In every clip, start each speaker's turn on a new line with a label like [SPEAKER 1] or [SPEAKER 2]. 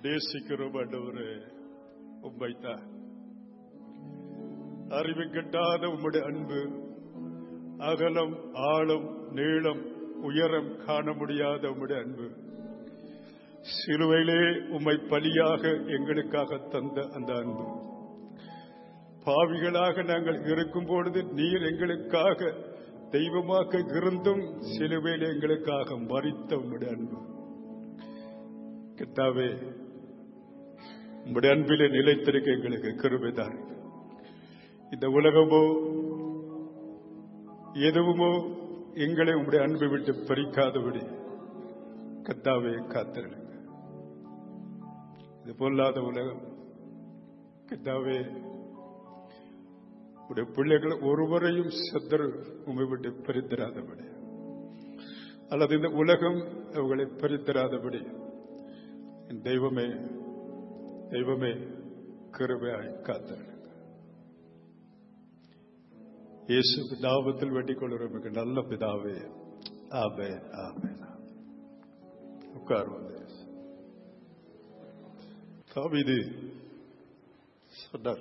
[SPEAKER 1] நேசிக்கிறோம் ஆண்டவரே. உம்மைத்தான் அறிவு கட்டாத உம்முடைய அன்பு, அகலம் ஆழம் நீளம் உயரம் காண முடியாத உம்முடைய அன்பு, சிலுவையிலே உம்மை பலியாக எங்களுக்காக தந்த அந்த அன்பு, பாவிகளாக நாங்கள் இருக்கும் பொழுது நீர் எங்களுக்காக தெய்வமாக இருந்தும் சிலுவையில் எங்களுக்காக மரித்த உம்முடைய அன்பு. கர்த்தாவே, உம்முடைய அன்பிலே நிலைத்திருக்க எங்களுக்கு கிருபைதான். இந்த உலகமோ எதுவுமோ எங்களை உம்முடைய அன்பை விட்டு பறிக்காதபடி கர்த்தாவே காத்திருங்க. இது பொல்லாத உலகம் கர்த்தாவே, உடைய பிள்ளைகள் ஒருவரையும் சத்துரு உம்மை விட்டு பறித்தராதபடி, அல்லது இந்த உலகம் அவர்களை பறித்தராதபடி என் தெய்வமே தெய்வமே கிருபையாய் காத்திருங்க. இயேசு நாமத்தில் வேண்டிக் கொள்கிறோம் நல்ல பிதாவே. ஆமென் ஆமென். உட்காருவோம். தாவீது சொன்னார்,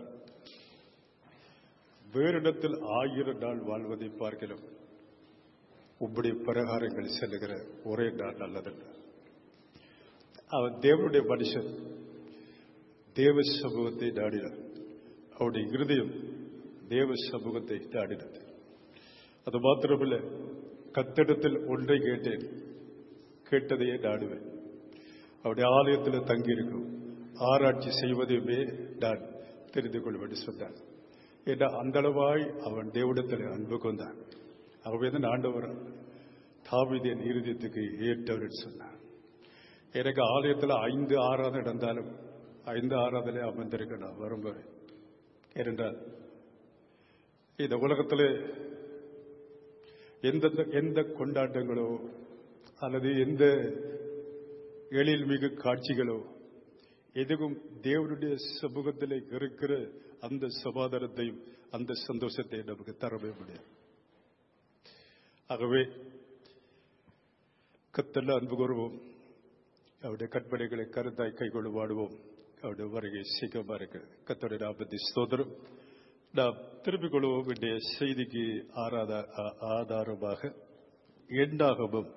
[SPEAKER 1] வேறிடத்தில் 1000 நாள் வாழ்வதை பார்க்கலாம் உம்முடைய பிரகாரங்கள் செல்லுகிற ஒரே நாள் நல்லதல்ல. அவன் தேவனுடைய மனுஷன், தேவ சமூகத்தை நாடினார். அவருடைய இருதயம் தேவ சமூகத்தை நாடினது. அது மாத்திரமல்ல, கத்திடத்தில் ஒன்றை கேட்டேன், கேட்டதையே நாடுவேன். அவருடைய ஆலயத்தில் தங்கியிருக்கும் ஆராய்ச்சி செய்வதையுமே நான் தெரிந்து கொள்வேன் சொன்னான். ஏன்னா அந்த அளவாய் அவன் தேவனிடத்தில் அன்பு கொண்டான். அவன் ஆண்டவர் தாவீதின் இருதயத்துக்கு ஏற்றவர் சொன்னான். எனக்கு ஆலயத்தில் 5 ஆராதனை நடந்தாலும் 5 ஆராதனை அமர்ந்திருக்க நான் வரும்போது. ஏனென்றால் இந்த உலகத்தில் எந்த கொண்டாட்டங்களோ அல்லது எந்த எழில் மிகு காட்சிகளோ எதுவும் தேவனுடைய சமூகத்தில் இருக்கிற அந்த சமாதானத்தையும் அந்த சந்தோஷத்தை நமக்கு தரவே முடியும். ஆகவே கர்த்தரில் அன்பு கூறுவோம், அவருடைய கற்பனைகளை கருத்தாய் கைகொண்டு வாடுவோம். அவருடைய வருகை சீக்கிரமா இருக்கிறது. கர்த்தருடைய நாமத்தை ஸ்தோத்திரம். நாம் திரும்பிக் கொள்வோம் வேண்டிய செய்திக்கு ஆதாரமாக எண்ணாகமம்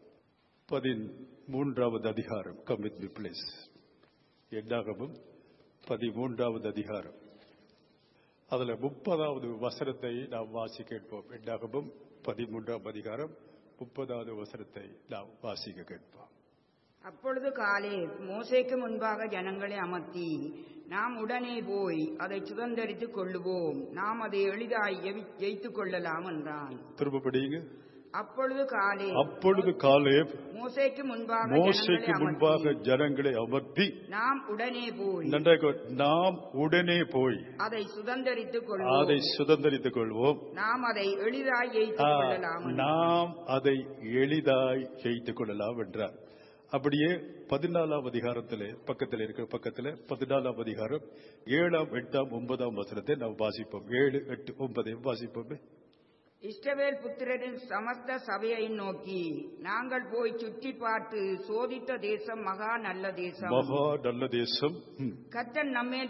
[SPEAKER 1] 13வது அதிகாரம். Come with me please. எண்ணாகமம் 13வது அதிகாரம், அதுல 30வது வசனத்தை நாம் வாசிக்க கேட்போம். எண்ணாகமம் 13ஆம் அதிகாரம் 30வது வசனத்தை நாம் வாசிக்க கேட்போம்.
[SPEAKER 2] அப்பொழுது காலேப் மோசேக்கு முன்பாக ஜனங்களை அமர்த்தி, நாம் உடனே போய் அதை சுதந்தரித்துக் கொள்ளுவோம், நாம் அதை எளிதாய் ஜெயித்துக் கொள்ளலாம் என்றான்.
[SPEAKER 1] திரும்ப படியுங்க.
[SPEAKER 2] அப்பொழுது காலேப் மோசேக்கு முன்பாக ஜனங்களை அமர்த்தி, நாம் உடனே போய் அதை சுதந்தரித்துக் கொள்வோம், நாம் அதை எளிதாய் ஜெயித்துக் கொள்ளலாம் என்றார்.
[SPEAKER 1] அப்படியே 14ஆம் அதிகாரத்தில் பக்கத்தில் இருக்கிற பக்கத்தில் 14ஆம் அதிகாரம் 7ஆம் 8ஆம் 9ஆம் வசனத்தை நாம் வாசிப்போம். 7, 8, 9 வாசிப்போமே.
[SPEAKER 2] இஸ்ரவேல் புத்திரரின் சமஸ்த சபையை நோக்கி, நாங்கள் போய் சுற்றி பார்த்து சோதித்த தேசம் மகா நல்ல தேசம். கர்த்தர் நம்மேல்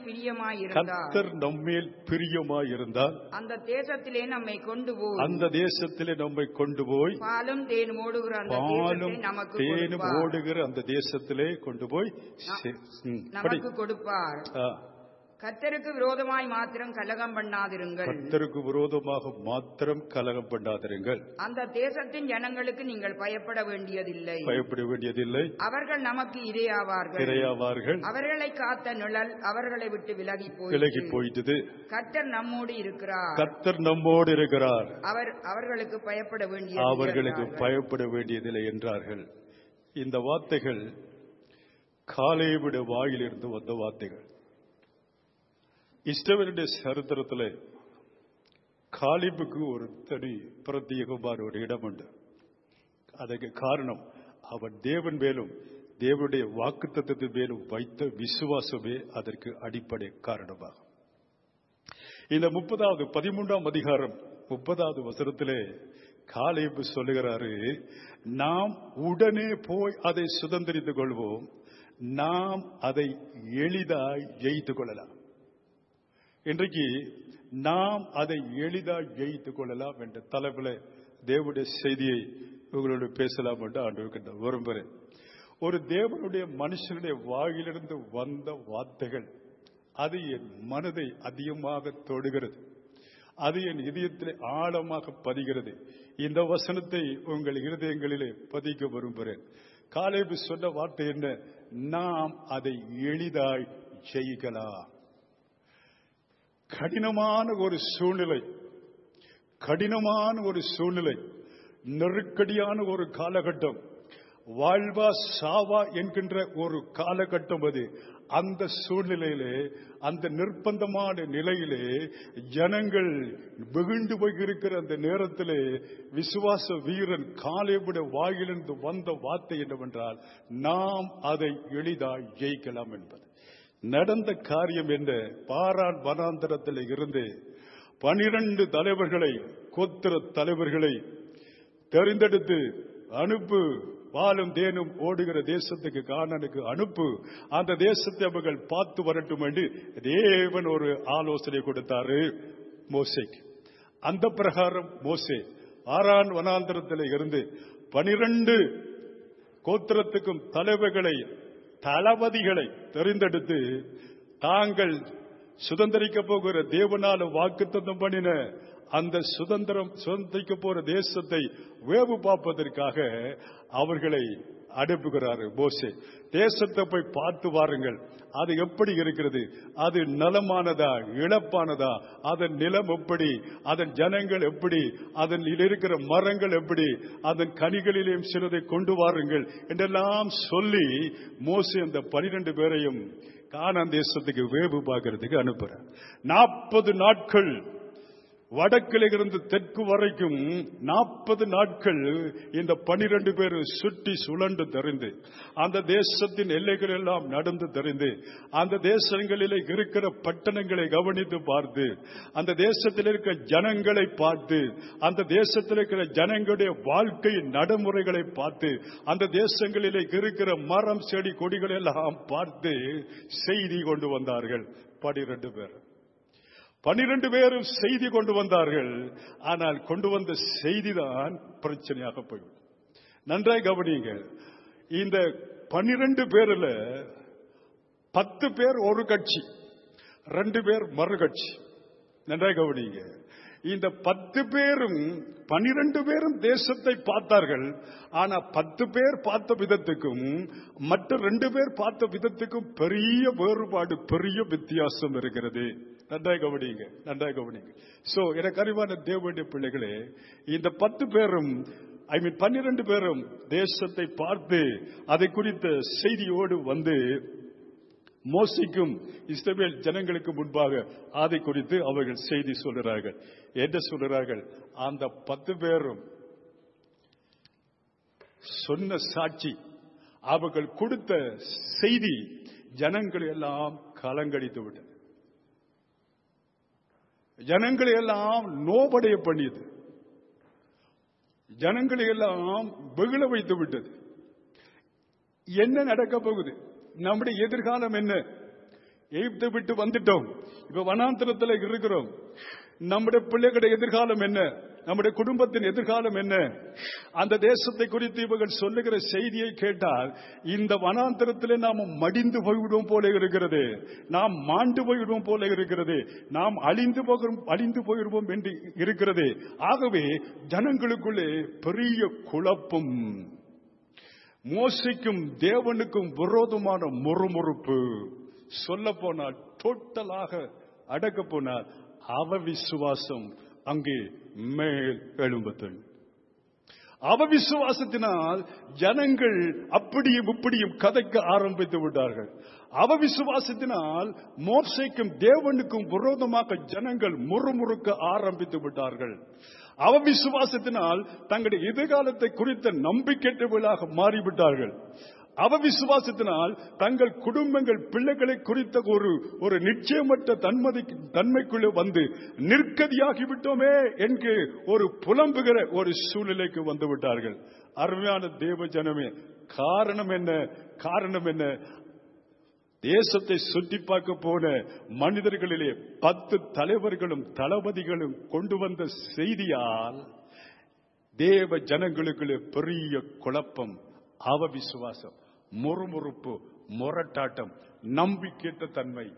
[SPEAKER 2] பிரியமாயிருந்தால் அந்த தேசத்திலே நம்மை கொண்டு போய் பாலும் தேனும் ஓடுகிற அந்த தேசத்திலே கொண்டு போய் நமக்கு கொடுப்பார். கர்த்தருக்கு விரோதமாய் மாத்திரம் கலகம் பண்ணாதிருங்கள்.
[SPEAKER 1] கர்த்தருக்கு விரோதமாக மாத்திரம் கலகம் பண்ணாதிருங்கள்.
[SPEAKER 2] அந்த தேசத்தின் ஜனங்களுக்கு நீங்கள் பயப்பட வேண்டியதில்லை.
[SPEAKER 1] அவர்கள் நமக்கு இரையாவார்கள்.
[SPEAKER 2] அவர்களை காத்த நிழல் அவர்களை விட்டு விலகி போயிட்டது. கர்த்தர் நம்மோடு இருக்கிறார். அவர்களுக்கு பயப்பட வேண்டியதில்லை என்றார்கள்.
[SPEAKER 1] இந்த வார்த்தைகள் காலேபுடைய வாயிலிருந்து வந்த வார்த்தைகள். இஸ்ரவேலுடைய சரித்திரத்தில் காலேபுக்கு ஒரு தனி பிரத்யேகமான ஒரு இடம் உண்டு. அதற்கு காரணம் அவன் தேவன் மேலும் தேவனுடைய வாக்குத்தத்தத்தின் மேலும் வைத்த விசுவாசமே அதற்கு அடிப்படை காரணமாகும். இந்த 13ஆம் அதிகாரம் 30வது வசனத்திலே காலேபு சொல்லுகிறாரு, நாம் உடனே போய் அதை சுதந்திரித்துக் கொள்வோம், நாம் அதை எளிதாய் ஜெயித்துக் கொள்ளலாம். இன்றைக்கு நாம் அதை எளிதாய் ஜெயித்துக் கொள்ளலாம் என்ற தலைப்பில் தேவனுடைய செய்தியை உங்களோடு பேசலாம் என்று ஆண்டு விரும்புகிறேன். ஒரு தேவனுடைய மனுஷனுடைய வாயிலிருந்து வந்த வார்த்தைகள் அது என் மனதை அதிகமாக தொடுகிறது, அது என் இதயத்திலே ஆழமாக பதிகிறது. இந்த வசனத்தை உங்கள் இருதயங்களிலே பதிக்க விரும்புகிறேன். காலேபு சொன்ன வார்த்தை என்ன? நாம் அதை எளிதாய் ஜெயிக்கலாம். கடினமான ஒரு சூழ்நிலை, நெருக்கடியான ஒரு காலகட்டம், வாழ்வா சாவா என்கின்ற ஒரு காலகட்டம் அது. அந்த சூழ்நிலையிலே, அந்த நிர்பந்தமான நிலையிலே ஜனங்கள் வெகுண்டு போயிருக்கிற அந்த நேரத்திலே விசுவாச வீரன் காலேபுடைய வாயிலிருந்து வந்த வார்த்தை என்னவென்றால், நாம் அதை எளிதாய் ஜெயிக்கலாம் என்பது. நடந்த காரியம் என்ன? பாரான் வனாந்தரத்தில் இருந்து 12 தலைவர்களை, கோத்திர தலைவர்களை தெரிந்தெடுத்து அனுப்பு, பாலும் தேனும் ஓடுகிற தேசத்துக்கு, கானானுக்கு அனுப்பு, அந்த தேசத்தை அவர்கள் பார்த்து வரட்டும் என்று தேவன் ஒரு ஆலோசனை கொடுத்தாரு மோசேக்கு. அந்த பிரகாரம் மோசே ஆரான் வனாந்தரத்தில் இருந்து 12 கோத்திரத்துக்கும் தளபதிகளை தெரிந்தெடுத்து தாங்கள் சுதந்திரிக்க போகிற தேவனால வாக்குத்தத்தம் பண்ணின அந்த சுதந்திரிக்க போற தேசத்தை வேவு பார்ப்பதற்காக அவர்களை அனுப்புகிறார் மோசே. தேசத்தை போய் பார்த்து வாருங்கள், அது எப்படி இருக்கிறது, அது நலமானதா இழப்பானதா, அதன் நிலம் எப்படி, அதன் ஜனங்கள் எப்படி, அதன் இருக்கிற மரங்கள் எப்படி, அதன் கனிகளிலேயும் சிலதை கொண்டு வாருங்கள் என்றெல்லாம் சொல்லி மோசே அந்த 12 பேரையும் கானான் தேசத்துக்கு வேவு பார்க்கிறதுக்கு அனுப்புறார். 40 நாட்கள் வடக்கில் இருந்து தெற்கு வரைக்கும் 40 நாட்கள் இந்த 12 பேர் சுற்றி சுழண்டு தெரிந்து, அந்த தேசத்தின் எல்லைகள் எல்லாம் நடந்து தெரிந்து, அந்த தேசங்களில் இருக்கிற பட்டணங்களை கவனித்து பார்த்து, அந்த தேசத்தில் இருக்கிற ஜனங்களை பார்த்து, அந்த தேசத்தில் இருக்கிற ஜனங்களுடைய வாழ்க்கை நடைமுறைகளை பார்த்து, அந்த தேசங்களில் இருக்கிற மரம் செடி கொடிகள் எல்லாம் பார்த்து செய்தி கொண்டு வந்தார்கள். 12 பேர் 12 பேரும் செய்தி கொண்டு வந்தார்கள். ஆனால் கொண்டு வந்த செய்திதான் பிரச்சனையாக போய்விடும். நன்றாய் கவனிங்க. இந்த 12 பேர்ல 10 பேர் ஒரு கட்சி, 2 பேர் மறு கட்சி. நன்றாய் கவனிங்க. இந்த 10 பேரும் 12 பேரும் தேசத்தை பார்த்தார்கள். ஆனா 10 பேர் பார்த்த விதத்துக்கும் மற்ற 2 பேர் பார்த்த விதத்துக்கும் பெரிய வேறுபாடு, பெரிய வித்தியாசம் இருக்கிறது. நன்றாய் கவனிங்க, நன்றாய் கவனிங்க. சோ எனக்கு அறிவான தேவனுடைய பிள்ளைகளே, இந்த 10 பேரும் 12 பேரும் தேசத்தை பார்த்து அதை குறித்த செய்தியோடு வந்து மோசேக்கும் இஸ்ரவேல் ஜனங்களுக்கு முன்பாக அதை குறித்து அவர்கள் செய்தி சொல்கிறார்கள். என்ன சொல்கிறார்கள்? அந்த 10 பேரும் சொன்ன சாட்சி, அவர்கள் கொடுத்த செய்தி ஜனங்களை எல்லாம் கலங்கடித்து விட்டது, ஜனங்களை எல்லாம் நோபடைய பண்ணியது, ஜனங்களை எல்லாம் வெகுள வைத்து விட்டது. என்ன நடக்க போகுது? நம்முடைய எதிர்காலம் என்ன? எகிப்தை விட்டு வந்துட்டோம், இப்ப வனாந்தரத்தில் இருக்கிறோம். நம்முடைய பிள்ளைகளுடைய எதிர்காலம் என்ன? நம்முடைய குடும்பத்தின் எதிர்காலம் என்ன? அந்த தேசத்தை குறித்து இவர்கள் சொல்லுகிற செய்தியை கேட்டால் இந்த வனாந்தரத்திலே நாம் மடிந்து போய்விடும் போல இருக்கிறது, நாம் மாண்டு போய்விடும் போல இருக்கிறது, நாம் அழிந்து போயிடுவோம் என்று இருக்கிறது. ஆகவே ஜனங்களுக்குள்ளே பெரிய குழப்பம், மோசேக்கும் தேவனுக்கும் விரோதமான முறுமுறுப்பு, சொல்ல போனால் டோட்டலாக அடக்க போனால் அவவிசுவாசம் அங்கே மேல் எழும்புதல். அவவிசுவாசத்தினால் ஜனங்கள் அப்படியும் இப்படியும் கதைக்க ஆரம்பித்து விட்டார்கள். அவவிசுவாசத்தினால் மோசேக்கும் தேவனுக்கும் விரோதமாக ஜனங்கள் முறுமுறுக்க ஆரம்பித்து விட்டார்கள். அவவிசுவாசத்தினால் தங்களுடைய எதிர்காலத்தை குறித்த நம்பிக்கையற்றவர்களாக மாறிவிட்டார்கள். அவவிசுவாசத்தினால் தங்கள் குடும்பங்கள் பிள்ளைகளை குறித்த ஒரு நிச்சயமற்ற தன்மைக்குள்ளே வந்து நிற்கதியாகிவிட்டோமே என்று ஒரு புலம்புகிற ஒரு சூழ்நிலைக்கு வந்து விட்டார்கள். அருமையான தேவ ஜனமே, காரணம் என்ன? தேசத்தை சுற்றி பார்க்க போன மனிதர்களிலே 10 தலைவர்களும் தளபதிகளும் கொண்டு வந்த செய்தியால் தேவ ஜனங்களுக்குள்ளே பெரிய குழப்பம், அவவிசுவாசம், முறுமுறுப்பு, முரட்டாட்டம், நம்பிக்கையற்ற தன்மை.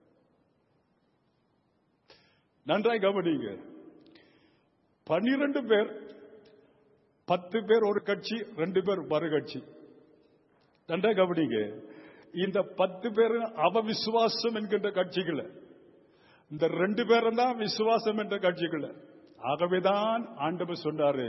[SPEAKER 1] நன்றாய் கவனிங்க. 12 பேர், 10 பேர் ஒரு கட்சி, 2 பேர் மறு கட்சி. நன்றாய் கவனிங்க. இந்த 10 பேரும் அவவிசுவாசம் என்கின்ற கட்சிகள், இந்த 2 பேரும் தான் விசுவாசம் என்ற கட்சிகள். ஆகவேதான் ஆண்டவர் சொன்னாரு,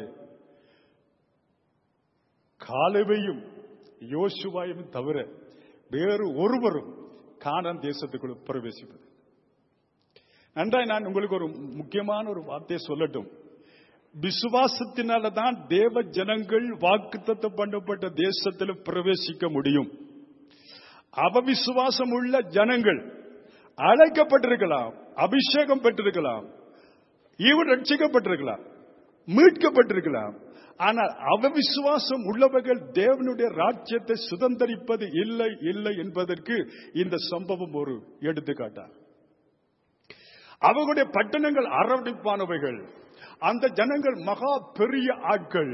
[SPEAKER 1] காலேபையும் யோசுவாவையும் தவிர வேறு ஒருவரும் கானான் தேசத்துக்குள் பிரவேசிப்பது. நன்றாய் நான் உங்களுக்கு ஒரு முக்கியமான ஒரு வார்த்தையை சொல்லட்டும். விசுவாசத்தினால்தான் தேவ ஜனங்கள் வாக்குத்தத்தம் பண்ணப்பட்ட தேசத்தில் பிரவேசிக்க முடியும். அவவிசுவாசம் உள்ள ஜனங்கள் அழைக்கப்பட்டிருக்கலாம், அபிஷேகம் பெற்றிருக்கலாம், இவன் ரட்சிக்கப்பட்டிருக்கலாம், மீட்கப்பட்டிருக்கலாம். ஆனால் அவவிசுவாசம் உள்ளவர்கள் தேவனுடைய ராஜ்யத்தை சுதந்தரிப்பது இல்லை என்பதற்கு இந்த சம்பவம் ஒரு எடுத்துக்காட்டார். அவர்களுடைய பட்டணங்கள் அரவணைப்பானவைகள், அந்த ஜனங்கள் மகா பெரிய ஆட்கள்.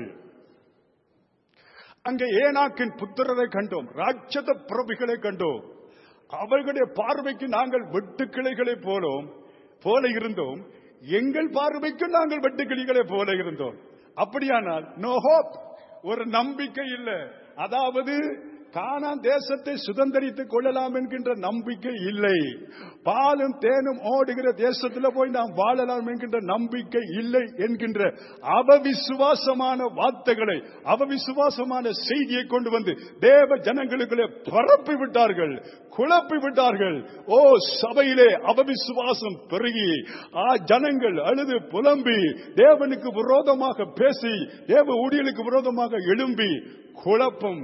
[SPEAKER 1] அங்கே ஏனாக்கின் புத்திரரை கண்டோம், ராட்சத பிரபுகளை கண்டோம். அவர்களுடைய பார்வைக்கு நாங்கள் வெட்டுக்கிளைகளை போல இருந்தோம், எங்கள் பார்வைக்கு நாங்கள் வெட்டுக்கிளிகளை போல இருந்தோம். அப்படியானால் நோ ஹோப், ஒரு நம்பிக்கை இல்லை. அதாவது கானான் தேசத்தை சுதந்தரித்துக் கொள்ளலாம் என்கின்ற நம்பிக்கை இல்லை. பாலும் தேனும் ஓடுகிற தேசத்தில் போய் நாம் வாழலாம் என்கின்ற நம்பிக்கை இல்லை என்கின்ற அவவிசுவாசமான வார்த்தைகளை, அவவிசுவாசமான செய்தியை கொண்டு வந்து தேவ ஜனங்களுக்குள்ளே பரப்பி விட்டார்கள், குழப்பி விட்டார்கள். ஓ, சபையிலே அவவிசுவாசம் பெருகி ஜனங்கள் அழுது புலம்பி தேவனுக்கு விரோதமாக பேசி தேவ ஊழியர்களுக்கு விரோதமாக எழும்பி குழப்பம்.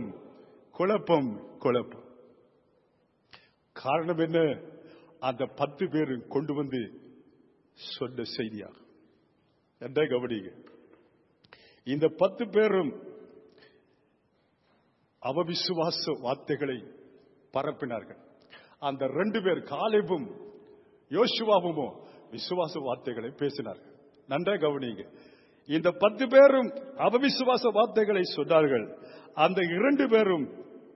[SPEAKER 1] காரணம் என்ன? அந்த 10 பேரும் கொண்டு வந்து சொன்ன செய்தியாக என்ன கவனிங்க. இந்த 10 பேரும் அவவிசுவாச வார்த்தைகளை பரப்பினார்கள். அந்த 2 பேர் காலேபும் யோசுவாவும் விசுவாச வார்த்தைகளை பேசினார்கள். நன்றாக கவனிங்க. இந்த 10 பேரும் அவவிசுவாச வார்த்தைகளை சொன்னார்கள். அந்த 2 பேரும்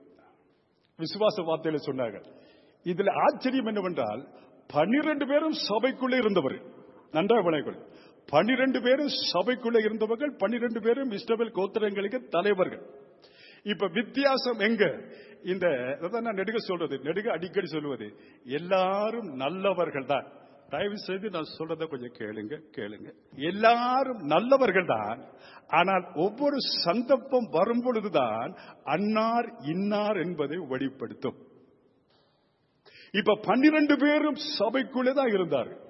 [SPEAKER 1] விசுவாச வார்த்தைகளை சொன்னார்கள். இதுல ஆச்சரியம் என்னவென்றால் 12 பேரும் சபைக்குள்ளே இருந்தவர்கள். நன்றாக விளையாடு. 12 பேரும் சபைக்குள்ளே இருந்தவர்கள், 12 பேரும் இஸ்ரவேல் கோத்திரங்களுக்கு தலைவர்கள். இப்ப வித்தியாசம் எங்க? இந்த நான் நெடுக அடிக்கடி சொல்லுவது, எல்லாரும் நல்லவர்கள் தான். தயவு செய்து நான் சொல்றதை கொஞ்சம் கேளுங்க. எல்லாரும் நல்லவர்கள் தான். ஆனால் ஒவ்வொரு சந்தர்ப்பம் வரும் பொழுதுதான் அன்னார் இன்னார் என்பதை வெளிப்படுத்தும். இப்ப 12 பேரும் சபைக்குள்ளே தான் இருந்தார்கள்.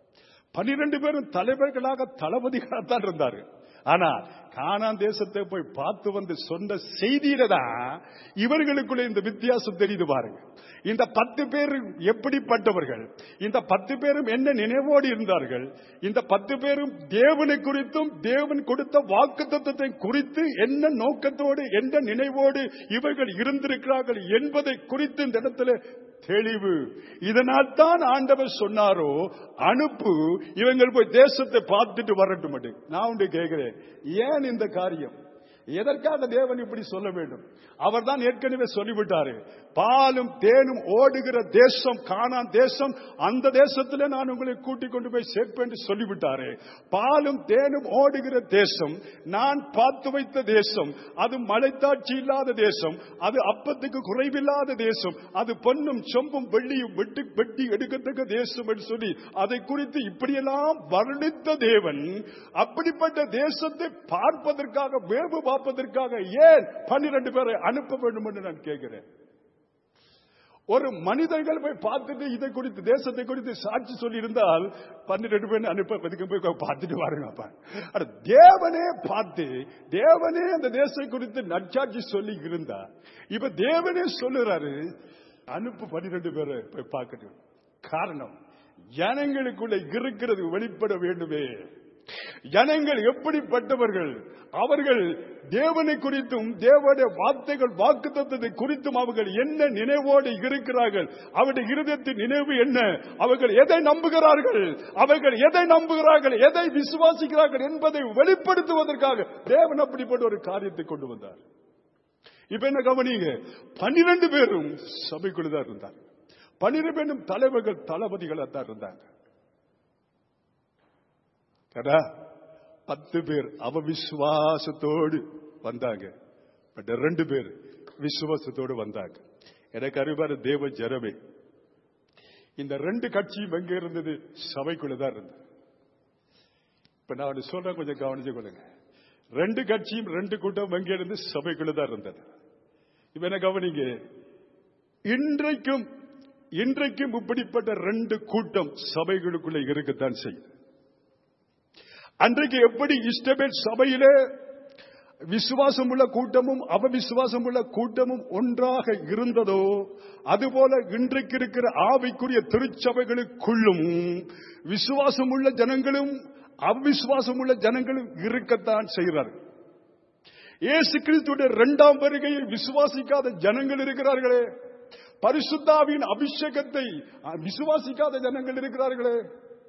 [SPEAKER 1] 12 பேரும் தலைவர்களாக தளபதிகளாக இருந்தார்கள். ஆனா கானான் தேசத்தை போய் பார்த்து வந்து சொன்ன செய்தியில தான் இவர்களுக்குள்ள இந்த வித்தியாசம் தெரியுது பாருங்க. இந்த 10 பேரும் எப்படிப்பட்டவர்கள், இந்த 10 பேரும் என்ன நினைவோடு இருந்தார்கள், இந்த 10 பேரும் தேவனை குறித்தும் தேவன் கொடுத்த வாக்குத்தத்தத்தை குறித்து என்ன நோக்கத்தோடு என்ன நினைவோடு இவர்கள் இருந்திருக்கிறார்கள் என்பதை குறித்து இந்த இடத்துல தெளிவு. இதனால் தான் ஆண்டவர் சொன்னாரோ, அனுப்பு, இவங்கள் போய் தேசத்தை பார்த்துட்டு வரட்டும். நான் உண்டு கேட்கிறேன், ஏன் இந்த காரியம்? எதற்காக தேவன் இப்படி சொல்ல வேண்டும்? அவர் தான் ஏற்கனவே சொல்லிவிட்டாரு, பாலும் தேனும் ஓடுகிற தேசம் கானான் தேசம், அந்த தேசத்திலே நான் உங்களை கூட்டிக் கொண்டு போய் சேர்ப்பேன் என்று சொல்லிவிட்டாரு. பாலும் தேனும் ஓடுகிற தேசம், நான் பார்த்து வைத்த தேசம், அது மலைத்தாட்சி இல்லாத தேசம், அது அப்பத்துக்கு குறைவில்லாத தேசம், அது பொன்னும் சொம்பும் வெள்ளியும் வெட்டி எடுக்கத்தக்க தேசம் என்று சொல்லி அதை குறித்து இப்படியெல்லாம் வர்ணித்த தேவன் அப்படிப்பட்ட தேசத்தை பார்ப்பதற்காக, வேவு பார்ப்பதற்காக ஏன் 12 பேரை அனுப்ப வேண்டும் என்று நான் கேட்கிறேன். ஒரு மனிதர்கள் போய் பார்த்துட்டு இதை குறித்து தேசத்தை குறித்து சாட்சி சொல்லி இருந்தால் 12 பேர் அனுப்பதுக்கு போய் பார்த்துட்டு வாருங்கப்பா. தேவனே பார்த்து தேவனே அந்த தேசத்தை குறித்து நற்சாட்சி சொல்லி இருந்தா இப்ப தேவனே சொல்லுறாரு அனுப்பு 12 பேரை போய் பார்க்கணும். காரணம் ஜனங்களுக்குள்ள இருக்கிறது வெளிப்பட வேண்டுமே. ஜனங்கள் எப்படிப்பட்டவர்கள், அவர்கள் தேவனை குறித்தும் தேவனுடைய வார்த்தைகள் வாக்குத்தத்தத்தை குறித்தும் அவர்கள் என்ன நினைவோடு இருக்கிறார்கள், அவருடைய இருதயத்தின் நினைவு என்ன, அவர்கள் எதை நம்புகிறார்கள், எதை விசுவாசிக்கிறார்கள் என்பதை வெளிப்படுத்துவதற்காக தேவன் அப்படிப்பட்ட ஒரு காரியத்தை கொண்டு வந்தார். இப்ப என்ன கவனிங்க, 12 பேரும் சபைக்குள்ளதான் இருந்தார். 12 பேரும் தலைவர்கள் தளபதிகளாக தான் இருந்தாங்க. 10 பேர் அவவிசுவாசத்தோடு வந்தாங்க, 2 பேர் விசுவாசத்தோடு வந்தாங்க. எனக்கு அறிவார தேவ ஜனமே, இந்த 2 கட்சியும் எங்க இருந்தது? சபைக்குள்ளதான் இருந்தது. இப்ப நான் சொல்றேன், கொஞ்சம் கவனிச்சு கொள்ளுங்க. 2 கட்சியும் 2 கூட்டம் எங்க இருந்து? சபைக்குள்ளதான் இருந்தது. இப்ப என்ன கவனிங்க, இன்றைக்கும் இப்படிப்பட்ட 2 கூட்டம் சபைகளுக்குள்ள இருக்கத்தான் செய்யும். அன்றைக்கு எப்படி இஸ்ரவேல் சபையிலே விசுவாசம் உள்ள கூட்டமும் அவவிசுவாசம் உள்ள கூட்டமும் ஒன்றாக இருந்ததோ, அதுபோல இன்றைக்கு இருக்கிற ஆவிக்குரிய திருச்சபைகளுக்குள்ளும் விசுவாசம் உள்ள ஜனங்களும் அவிசுவாசம் உள்ள ஜனங்களும் இருக்கத்தான் செய்கிறார்கள். இயேசு கிறிஸ்துவின் 2ஆம் வருகையை விசுவாசிக்காத ஜனங்கள் இருக்கிறார்களே, பரிசுத்தாவின் அபிஷேகத்தை விசுவாசிக்காத ஜனங்கள் இருக்கிறார்களே,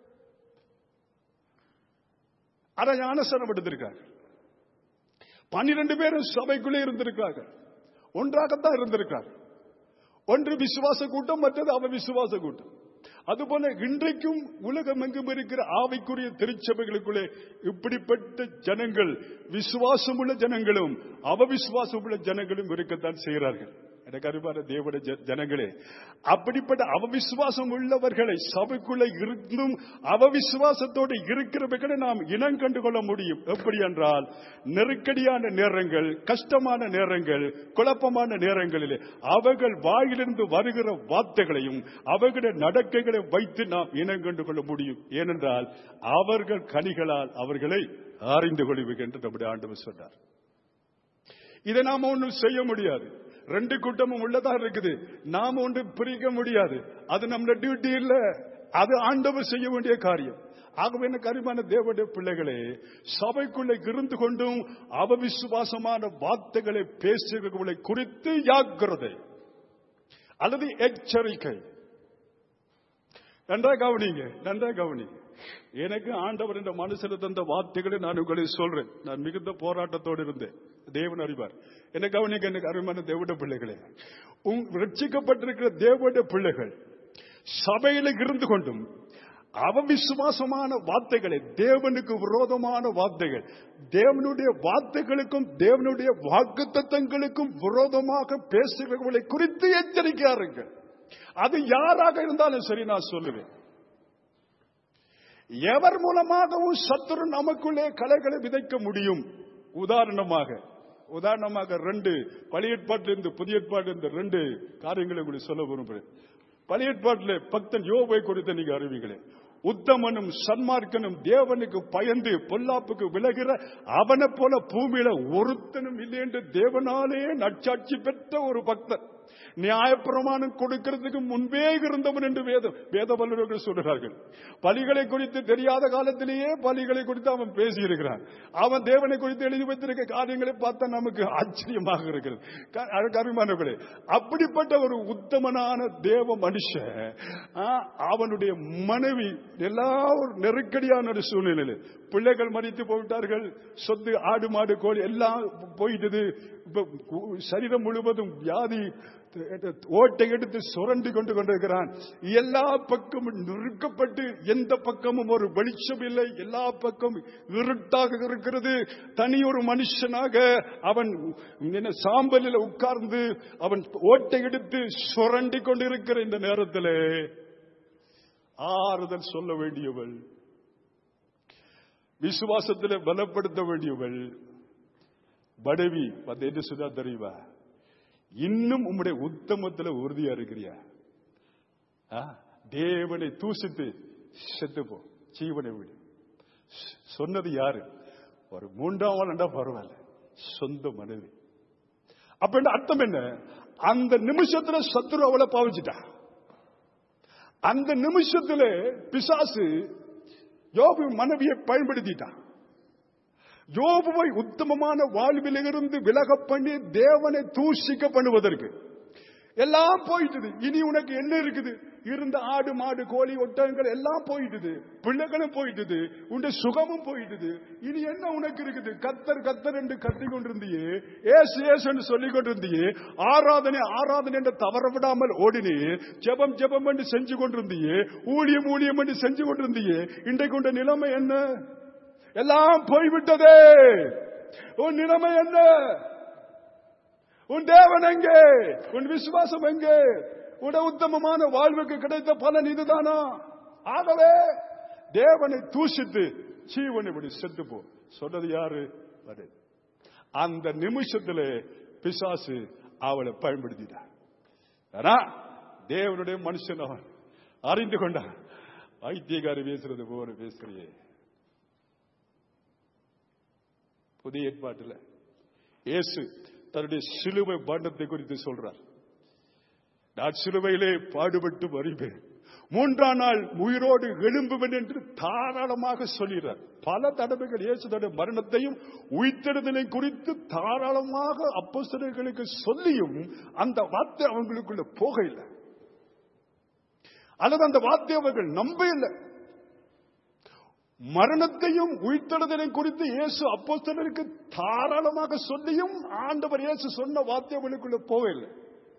[SPEAKER 1] அதை ஞானஸ்நானம் எடுத்திருக்காங்க. 12 பேரும் சபைக்குள்ளே இருந்திருக்கார்கள், ஒன்றாகத்தான் இருந்திருக்கார்கள். ஒன்று விசுவாச கூட்டம், மற்றது அவவிசுவாச கூட்டம். அதுபோல இன்றைக்கும் உலகம் எங்கும் இருக்கிற ஆவிக்குரிய திருச்சபைகளுக்குள்ளே இப்படிப்பட்ட ஜனங்கள், விசுவாசம் உள்ள ஜனங்களும் அவவிசுவாசம் உள்ள ஜனங்களும் இருக்கத்தான் செய்கிறார்கள். எனக்கு அறிவான தேவனுடைய ஜனங்களே, அப்படிப்பட்ட அவவிசுவாசம் உள்ளவர்களை சபைக்குள்ள இருந்தும் அவவிசுவாசத்தோடு இருக்கிறவர்களை நாம் இனம் கண்டு கொள்ள முடியும். எப்படி என்றால், நெருக்கடியான நேரங்கள், கஷ்டமான நேரங்கள், குழப்பமான நேரங்களிலே அவர்கள் வாயிலிருந்து வருகிற வார்த்தைகளையும் அவர்களுடைய நடக்கைகளை வைத்து நாம் இனம் கண்டு கொள்ள முடியும். ஏனென்றால் அவர்கள் கனிகளால் அவர்களை அறிந்து கொள்ளுவீர்கள் என்று நம்முடைய ஆண்டவர் சொன்னார். இதை நாம ஒன்றும் செய்ய முடியாது. 2 கூட்டமும் உள்ளதா இருக்குது, நாம ஒன்று பிரிக்க முடியாது. அது நம்முடைய டியூட்டி இல்ல, அது ஆண்டவர் செய்ய வேண்டிய காரியம். ஆகவே எனக்கு அருமையான தேவனுடைய பிள்ளைகளே, சபைக்குள்ளே இருந்து கொண்டும் அவவிசுவாசமான வார்த்தைகளை பேசுகிறவர்களை குறித்து ஜாக்கிரதை அல்லது எச்சரிக்கை. நன்றாக கவனிங்க. எனக்கு ஆண்டவர் என்ற மனசில் தந்த வார்த்தைகளை நான் உங்களை சொல்றேன். நான் மிகுந்த போராட்டத்தோடு இருந்தேன், தேவன் அறிவார். என்ன கவனிக்க எனக்கு அருமையான தேவனுடைய பிள்ளைகளே, ரட்சிக்கப்பட்டிருக்கிற தேவனுடைய பிள்ளைகள் சபையில இருந்து கொண்டும் அவவிசுவாசமான வார்த்தைகளை, தேவனுக்கு விரோதமான வார்த்தைகள், தேவனுடைய வார்த்தைகளுக்கும் தேவனுடைய வாக்குத்தத்தங்களுக்கும் விரோதமாக பேசுகிறவர்களை குறித்து எச்சரிக்கையாருங்கள். அது யாராக இருந்தாலும் சரி, நான் சொல்லுவேன், எவர் மூலமாகவும் சத்துரு நமக்குள்ளே கலைகளை விதைக்க முடியும். உதாரணமாக 2 பழைய ஏற்பாட்டிலிருந்து புதிய ஏற்பாட்டிலிருந்து 2 காரியங்களை உங்களுக்கு சொல்ல விரும்புகிறேன். பழைய ஏற்பாட்டிலே பக்தன் யோபை குறித்து நீங்க அறிவீங்களே, உத்தமனும் சன்மார்க்கனும் தேவனுக்கு பயந்து பொல்லாப்புக்கு விலகிற அவனை போல பூமியில ஒருத்தனும் இல்லை என்று தேவனாலே நற்சாட்சி பெற்ற ஒரு பக்தன். நியாயப்பிரமாணம் கொடுக்கிறதுக்கு முன்பே இருந்தவன் என்று வேத வல்லுநர்கள் சொல்கிறார்கள். பலிகளை குறித்து தெரியாத காலத்திலேயே பலிகளை குறித்து அவன் பேசியிருக்கிறான். அவன் தேவனை குறித்து எழுதி வைத்திருக்க காரியங்களை பார்த்தா நமக்கு ஆச்சரியமாக இருக்கிறது. அருமையானவர்களே, அப்படிப்பட்ட ஒரு உத்தமனான தேவ மனுஷன், அவனுடைய மனைவி எல்லா ஒரு நெருக்கடியான ஒரு சூழ்நிலையில், பிள்ளைகள் மரித்து போய்விட்டார்கள், சொத்து ஆடு மாடு கோழி எல்லாம் போயிட்டது, சரீரம் முழுவதும் வியாதி ஓட்டை எடுத்து சுரண்டி கொண்டிருக்கிறான். எல்லா பக்கமும் நெருக்கப்பட்டு எந்த பக்கமும் ஒரு வெளிச்சம் இல்லை, எல்லா பக்கமும் இருட்டாக இருக்கிறது. தனி ஒரு மனுஷனாக அவன் சாம்பலில் உட்கார்ந்து அவன் ஓட்டை எடுத்து சுரண்டி கொண்டிருக்கிற இந்த நேரத்தில் ஆறுதல் சொல்ல வேண்டியவள், விசுவாசத்தில் பலப்படுத்த வேண்டியவள் மனைவி வந்து என்ன சொன்னா தெரியுமா? இன்னும் உம்முடைய உத்தமத்துல உறுதியா இருக்கிறியா? தேவனை தூசித்து செத்து போ, ஜீவனை விடு. சொன்னது யாரு? ஒரு 3ஆம் ஆள் என்றா பரவாயில்ல, சொந்த மனைவி. அப்ப அர்த்தம் என்ன? அந்த நிமிஷத்துல சத்துரு அவளை பாவிச்சுட்டா. அந்த நிமிஷத்துல பிசாசு யோபு மனைவியை பயன்படுத்திட்டான். யோபுவை உத்தமமான வாழ்விலிருந்து விலக பண்ணி தேவனை தூஷிக்க பண்ணுவதற்கு எல்லாம் போயிட்டுது. இனி உனக்கு என்ன இருக்குது? இருந்த ஆடு மாடு கோழி ஒட்டகங்கள் எல்லாம் போயிட்டுது, பிள்ளைகளும் போயிட்டுது, உன்னுடைய சுகமும் போயிட்டுது. இனி என்ன உனக்கு இருக்குது? கத்தர் கத்தர் என்று கத்தி கொண்டிருந்தியே, ஏசு ஏசு என்று சொல்லிக் கொண்டிருந்தியே, ஆராதனை ஆராதனை என்று தவற விடாமல் ஓடினே, ஜெபம் ஜெபம் என்று செஞ்சு கொண்டிருந்தியே, ஊழியம் ஊழியம் என்று செஞ்சு கொண்டிருந்தியே. இன்றைக்கு உண்ட நிலைமை என்ன? எல்லாம் போய்விட்டதே. உன் நிலைமை என்ன? உன் தேவன் எங்கே? உன் விசுவாசம் எங்கே? உன் உத்தமமான வாழ்வுக்கு கிடைத்த பலன் இதுதானா? ஆகவே தேவனை தூஷித்து ஜீவனை விடு, செத்து போ. சொன்னது யாரு? அந்த நிமிஷத்துல பிசாசு அவளை பயன்படுத்திட்டார். தேவனுடைய மனுஷன் அவன் அறிந்து கொண்டான். வைத்தியக்காரி பேசுறது போல பேசுறியே. புதிய ஏற்பாட்டில் இயேசு தன்னுடைய சிலுவை பாண்டத்தை குறித்து சொல்றார். நான் சிலுவையிலே பாடுபட்டு வருவேன், 3ஆம் நாள் உயிரோடு எழும்புவேன் என்று தாராளமாக சொல்கிறார். பல தடவைகள் இயேசு தன்னுடைய மரணத்தையும் உயிர்த்தெழுதலை குறித்து தாராளமாக அப்போஸ்தலர்களுக்கு சொல்லியும் அந்த வார்த்தை அவங்களுக்குள்ள போக இல்லை, அல்லது அந்த வார்த்தை அவர்கள் நம்ப இல்லை. மரணத்தையும் உயிர்த்தெழுதலையும் குறித்து இயேசு அப்போஸ்தலருக்கு தாராளமாக சொல்லியும் ஆண்டவர் இயேசு சொன்ன வார்த்தை அவங்களுக்குள்ள போகவில்லை.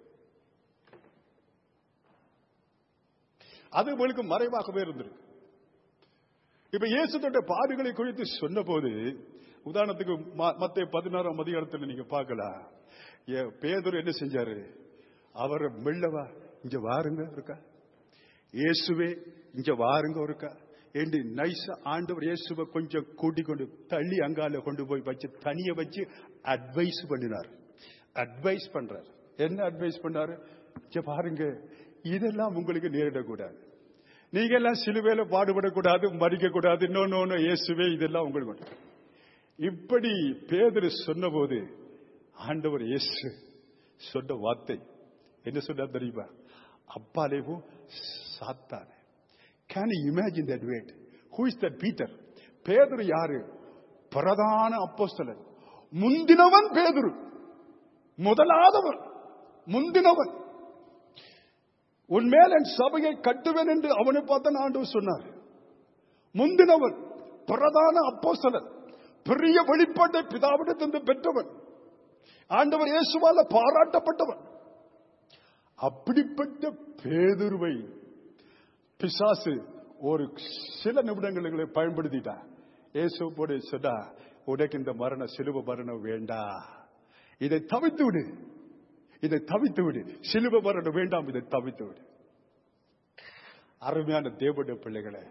[SPEAKER 1] அது உங்களுக்கு மறைவாகவே இருந்திருக்கு. இப்ப இயேசு தன்னுடைய பாடுகளை குறித்து சொன்ன போது, உதாரணத்துக்கு மத்தேயு 16ஆம் அதிகாரத்தில் நீங்க பார்க்கலாம். பேதுரு என்ன செஞ்சாரு? அவரை மெல்லவா இங்க வாருங்க இருக்கா, இயேசுவே இங்க வாருங்க இருக்கா என்று நைசா ஆண்டவர் இயேசுவை கொஞ்சம் கூட்டிக் கொண்டு தள்ளி அங்கால கொண்டு போய் வச்சு தனிய வச்சு அட்வைஸ் பண்ணினார். அட்வைஸ் பண்றார். என்ன அட்வைஸ் பண்ணாரு? பாருங்க, இதெல்லாம் உங்களுக்கு நேரிடக்கூடாது, நீங்க எல்லாம் சிலுவையில பாடுபடக்கூடாது, மறிக்க கூடாது, இன்னொன்னு இயேசுவே இதெல்லாம் உங்களுக்கு. இப்படி பேதுரு சொன்ன போது ஆண்டவர் இயேசு சொன்ன வார்த்தை என்ன சொன்னார் தெரியுமா? அப்பாலேவோ சாத்தானே. Can you imagine that word? Who is that Peter? பேதுரு யாரு? பிரதான அப்போஸ்தலன். முந்தினவன் பேதுரு, முதலாதவன், முந்தினவன். உன்மேல் என் சபையை கட்டுவேன் என்று அவனை பார்த்த ஆண்டவர் சொன்னார். முந்தினவன், பிரதான அப்போஸ்தலன், பெரிய வெளிப்பாட்டை பிதாவிடத்திலிருந்து பெற்றவன், ஆண்டவர் இயேசுவால பாராட்டப்பட்டவன். அப்படிப்பட்ட பேதுருவை பிசாசு ஒரு சில நிமிடங்களை பயன்படுத்திட்டா. இயேசு போடு சொன்னா, உனக்கு இந்த மரண சிலுவை மரணம் வேண்டாம், இதை தவித்து விடு, இதை தவித்து விடு, சிலுவை மரணம் வேண்டாம், இதை தவித்து விடு. அருமையான தேவனுடைய பிள்ளைகளை,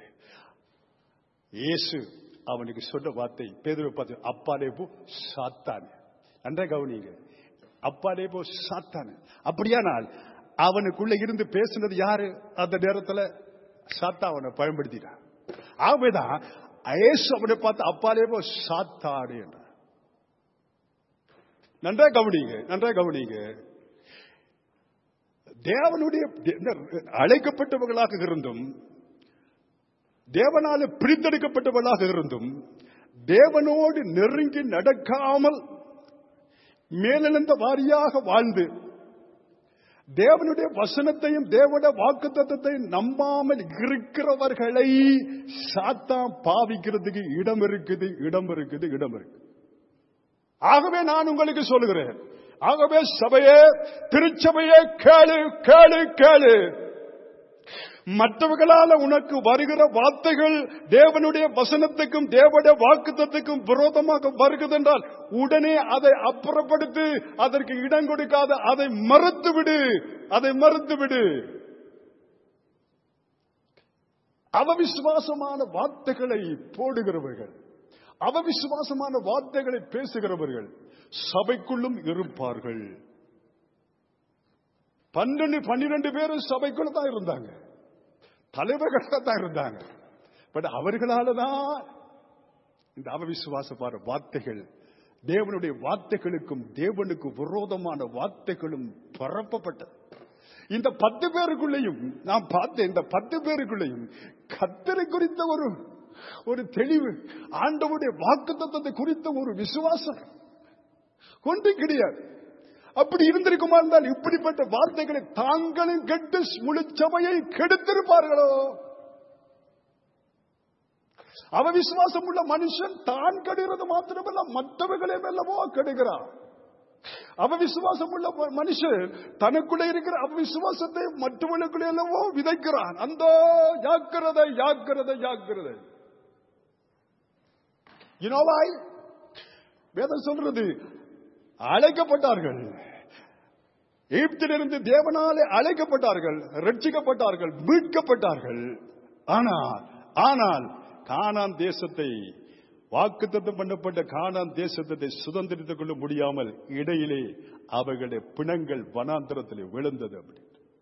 [SPEAKER 1] இயேசு அவனுக்கு சொன்ன வார்த்தை பேதுருவை பார்த்து, அப்பாலே போ சாத்தானே. நன்றா கவனிங்க, அப்பாலே போ சாத்தானே. அப்படியானால் அவனுக்குள்ள இருந்து பேசினது யாரு? அந்த நேரத்தில் சாத்தான் அவனை பயன்படுத்திட்டான். ஆகவேதான் இயேசு அவனை பார்த்து அப்பாலே போ சாத்தானே என்றார். நன்றா கவனிங்க, நன்றா கவனிங்க. தேவனுடைய அழைக்கப்பட்டவர்களாக இருந்தும், தேவனால பிரித்தெடுக்கப்பட்டவர்களாக இருந்தும், தேவனோடு நெருங்கி நடக்காமல் மேலெழுந்த வாரியாக வாழ்ந்து தேவனுடைய வசனத்தையும் தேவனுடைய வாக்குத்தத்தத்தையும் நம்பாமல் இருக்கிறவர்களை சாத்தான் பாவிக்கிறதுக்கு இடம் இருக்குது, இடம் இருக்குது, இடம் இருக்கு. ஆகவே நான் உங்களுக்கு சொல்லுகிறேன், ஆகவே சபையே, திருச்சபையே, கேளு கேளு கேளு. மற்றவர்களால உனக்கு வருகிற வார்த்தைகள் தேவனுடைய வசனத்துக்கும் தேவனுடைய வாக்குத்தத்துக்கும் விரோதமாக வருகிறது என்றால் உடனே அதை அப்புறப்படுத்து, அதற்கு இடம் கொடுக்காத, அதை மறுத்து விடு, அதை மறுத்து விடு. அவவிசுவாசமான வார்த்தைகளை போடுகிறவர்கள், அவவிசுவாசமான வார்த்தைகளை பேசுகிறவர்கள் சபைக்குள்ளும் இருப்பார்கள். 12 பேரும் சபைக்குள்ள தான் இருந்தாங்க, தலைவர்களாக தான் இருந்தாங்க. பட் அவர்களாலதான் இந்த அவவிசுவாசமான வார்த்தைகள், தேவனுடைய வார்த்தைகளுக்கும் தேவனுக்கு விரோதமான வார்த்தைகளும் பரப்பப்பட்டது. இந்த 10 பேருக்குள்ளேயும் நான் பார்த்தேன், இந்த 10 பேருக்குள்ளேயும் கர்த்தரை குறித்த ஒரு தெளிவு, ஆண்டவருடைய வாக்குத்தத்தத்தை குறித்த ஒரு விசுவாசம் ஒன்று கிடையாது. அப்படி இருந்திருக்குமா இருந்தால் இப்படிப்பட்ட வார்த்தைகளை தாங்களும் கெட்டு முழு சபையை கெடுத்திருப்பார்களோ? அவவிசுவாசம் உள்ள மனுஷன் தான் கெடுகிறது மாத்திரமல்ல, மற்றவர்களே மெல்லவோ கெடுகிறார். அவவிசுவாசம் உள்ள மனுஷன் தனக்குள்ளே இருக்கிற அவவிசுவாசத்தை மற்றவர்களுக்குள்ளே அல்லவோ விதைக்கிறான். அந்த ஜாக்கிரதை ஜாக்கிரதை ஜாக்கிரதை. யூனோவாய் வேதம் சொல்றது, அழைக்கப்பட்டார்கள், எகிப்திலிருந்து தேவனாலே அழைக்கப்பட்டார்கள், ரட்சிக்கப்பட்டார்கள், மீட்கப்பட்டார்கள். ஆனால் கானான் தேசத்தை, வாக்குத்தத்தம் பண்ணப்பட்ட கானான் தேசத்தை சுதந்திரித்துக் கொள்ள முடியாமல் இடையிலே அவர்களுடைய பிணங்கள் வனாந்தரத்திலே விழுந்தது. அப்படி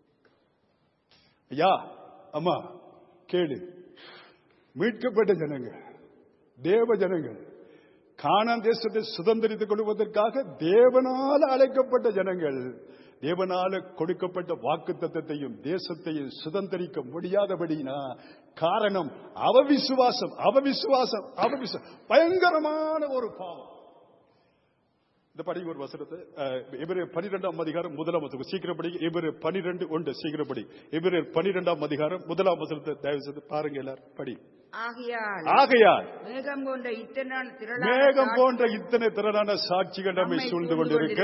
[SPEAKER 1] ஐயா அம்மா கேளு, மீட்கப்பட்ட ஜனங்கள், தேவ ஜனங்கள், கானான் தேசத்தை சுதந்திரித்துக் கொள்வதற்காக தேவனால அழைக்கப்பட்ட ஜனங்கள், தேவனால கொடுக்கப்பட்ட வாக்குத்தத்தத்தையும் தேசத்தையும் சுதந்திரிக்க முடியாதபடினா காரணம் அவவிசுவாசம். அவவிசுவாசம் அவவிசுவாசம் பயங்கரமான ஒரு பாவம். இந்த படி ஒரு வசனத்தை எபிரேயர் 12ஆம் அதிகாரம் 1ஆம் வசனம் சீக்கிரம் படி. எபிரேயர் 12:1 சீக்கிரம் படி. எபிரேயர் 12ஆம் அதிகாரம் 1ஆம் வசனத்தை தயவு செய்து பாருங்க எல்லாரும், படி. ஆகையால் மேகம் போன்ற இத்தனை திரளான சாட்சிகள் நம்மை சூழ்ந்து கொண்டிருக்க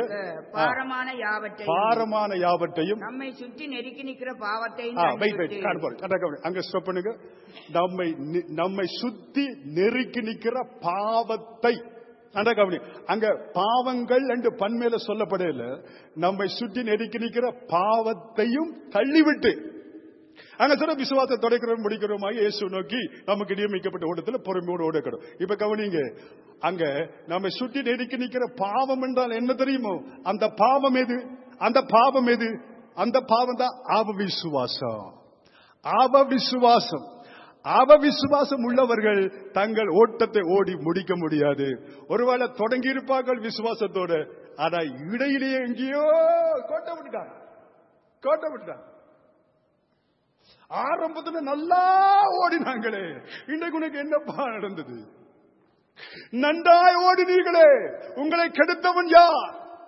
[SPEAKER 1] பாரமான யாவற்றையும்
[SPEAKER 2] நம்மை சுற்றி நெருக்கி நிற்கிற பாவத்தையும்,
[SPEAKER 1] அங்க ஸ்டாப் பண்ணுங்க. நம்மை சுத்தி நெருக்கி நிற்கிற பாவத்தை, அங்க பாவங்கள் என்று பன்மேல சொல்லப்படல, நம்மை சுற்றி நெருக்கி நிற்கிற பாவத்தையும் தள்ளிவிட்டு, அங்க சொல்ற விசுவாசத்தை தொடக்கிறோம் முடிக்கிறோமாக இயேசு நோக்கி நமக்கு நியமிக்கப்பட்ட ஓட்டத்தில் பொறுமையோடு ஓடக்கிறோம். இப்ப கவனிங்க, அங்க நம்மை சுற்றி நெருக்கி நிற்கிற பாவம் என்றால் என்ன தெரியுமோ? அந்த பாவம் எது? அந்த பாவம் எது? அந்த பாவம் தான் அவவிசுவாசம். அவவிசுவாசம். அவவிசுவாசம் உள்ளவர்கள் தங்கள் ஓட்டத்தை ஓடி முடிக்க முடியாது. ஒருவேளை தொடங்கி இருப்பார்கள் விசுவாசத்தோடு, ஆனா இடையிலேயே எங்கேயோ கோட்டை விட்டுட்டாங்க. ஆரம்பத்துல நல்லா ஓடினாங்களே, இன்றைக்கு உனக்கு என்னப்பா நடந்தது? நன்றாய் ஓடினீர்களே, உங்களை கெடுத்தவன் யார்?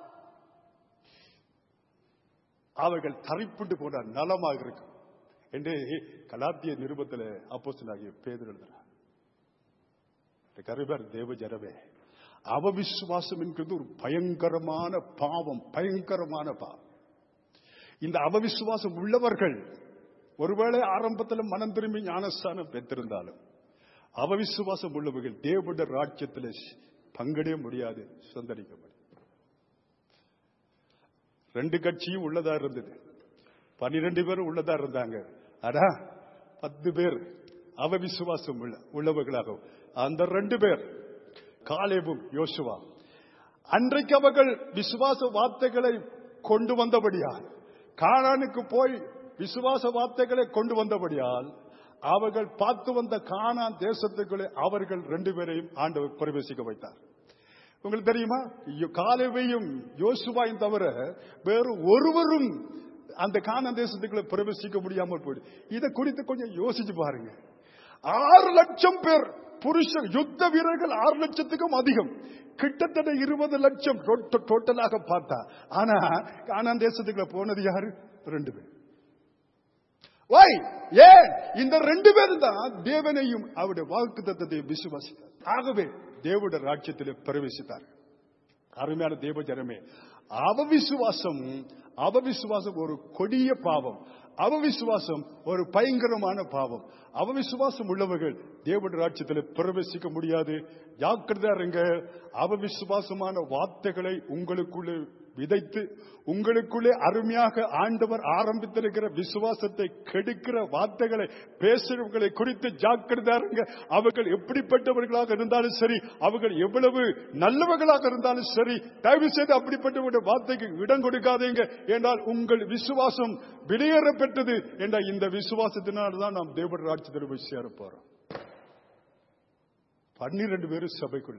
[SPEAKER 1] அவர்கள் தரிப்புண்டு போனார், நலமாக இருக்கும் என்று கலாத்திய நிருபத்தில் அப்போஸ்தலனாகிய பேதுரு எழுதுகிறார். கருவர் தேவ ஜனமே, அவவிசுவாசம் என்கிறது ஒரு பயங்கரமான பாவம், பயங்கரமான பாவம். இந்த அவவிசுவாசம் உள்ளவர்கள் ஒருவேளை ஆரம்பத்தில் மனம் திரும்பி ஞானஸ்தானம் பெற்றிருந்தாலும் அவவிசுவாசம் உள்ளவர்கள் தேவனுடைய ராஜ்யத்தில் பங்கடைய முடியாது, சுதந்திரிக்க முடியாது. 2 கட்சியும் உள்ளதா இருந்தது, 12 பேரும் உள்ளதா இருந்தாங்க. ஆனா 10 பேர் அவவிசுவாசம் உள்ளவர்களாக, அந்த 2 பேர் காலேபும் யோசுவா, அன்றைக்கு அவர்கள் விசுவாச வார்த்தைகளை கொண்டு வந்தபடியால், கானானுக்கு போய் விசுவாச வார்த்தைகளை கொண்டு வந்தபடியால் அவர்கள் பார்த்து வந்த கானான் தேசத்துக்குள்ளே அவர்கள் 2 பேரையும் ஆண்டவர் பிரவேசிக்க வைத்தார். உங்களுக்கு தெரியுமா, காலேபையும் யோசுவாயும் தவிர வேறு ஒருவரும் அந்த கானான் தேசத்துக்குள்ள பிரவேசிக்க முடியாமல் போயிடு. இதை குறித்து கொஞ்சம் யோசிச்சு பாருங்க. 6 லட்சம் பேர் புருஷர் யுத்த வீரர்கள், 6 லட்சத்துக்கும் அதிகம், கிட்டத்தட்ட 20 லட்சம் டோட்டலாக பார்த்தா. ஆனா கானான் தேசத்துக்குள்ள போனது யாரு? 2 பேர். ஏன்? இந்த 2 பேரும் தான் தேவனையும் அவருடைய வாக்குத்தத்தத்தையும் விசுவாசித்தார். ஆகவே தேவனுடைய ராஜ்யத்திலே பிரவேசித்தார். அருமையான தேவ ஜனமே, அவவிசுவாசம் ஒரு கொடிய பாவம். அவவிசுவாசம் ஒரு பயங்கரமான பாவம். அவவிசுவாசம் உள்ளவர்கள் தேவனுடைய ராஜ்யத்தில் பிரவேசிக்க முடியாது. ஜாக்கிரதையா இருங்க. அவவிசுவாசமான வார்த்தைகளை உங்களுக்குள்ளே விதைத்து உங்களுக்குள்ளே அருமையாக ஆண்டவர் ஆரம்பித்திருக்கிற விசுவாசத்தை கெடுக்கிற வார்த்தைகளை பேசுறவர்களை குறித்து ஜாக்கிரதையாருங்க. அவர்கள் எப்படிப்பட்டவர்களாக இருந்தாலும் சரி, அவர்கள் எவ்வளவு நல்லவர்களாக இருந்தாலும் சரி, தயவு செய்து அப்படிப்பட்ட வார்த்தைக்கு இடம் கொடுக்காதீங்க. என்றால் உங்கள் விசுவாசம் வெளியேற பெற்றது என்ற இந்த விசுவாசத்தினால்தான் நாம் தேவனுடைய ராஜ்யத்தில் போய் சேர போறோம். 12 பேரும் சபைக்குள்ள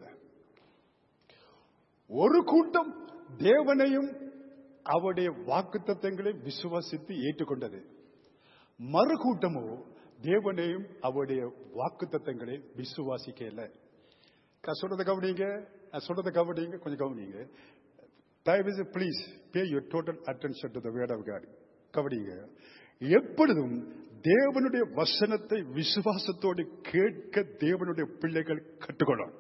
[SPEAKER 1] ஒரு கூட்டம் தேவனையும் அவருடைய வாக்குத்தத்தங்களை விசுவாசித்து ஏற்றுக்கொண்டது. மறு கூட்டமோ தேவனையும் அவருடைய வாக்குத்தத்தங்களை விசுவாசிக்கல. சொல்றதை கவனிங்க, கொஞ்சம் கவனிங்க. தயவு please pay your total attention to the word of God. கவனிங்க. எப்பொழுதும் தேவனுடைய வசனத்தை விசுவாசத்தோடு கேட்க தேவனுடைய பிள்ளைகள் கற்றுக்கொள்ளணும்.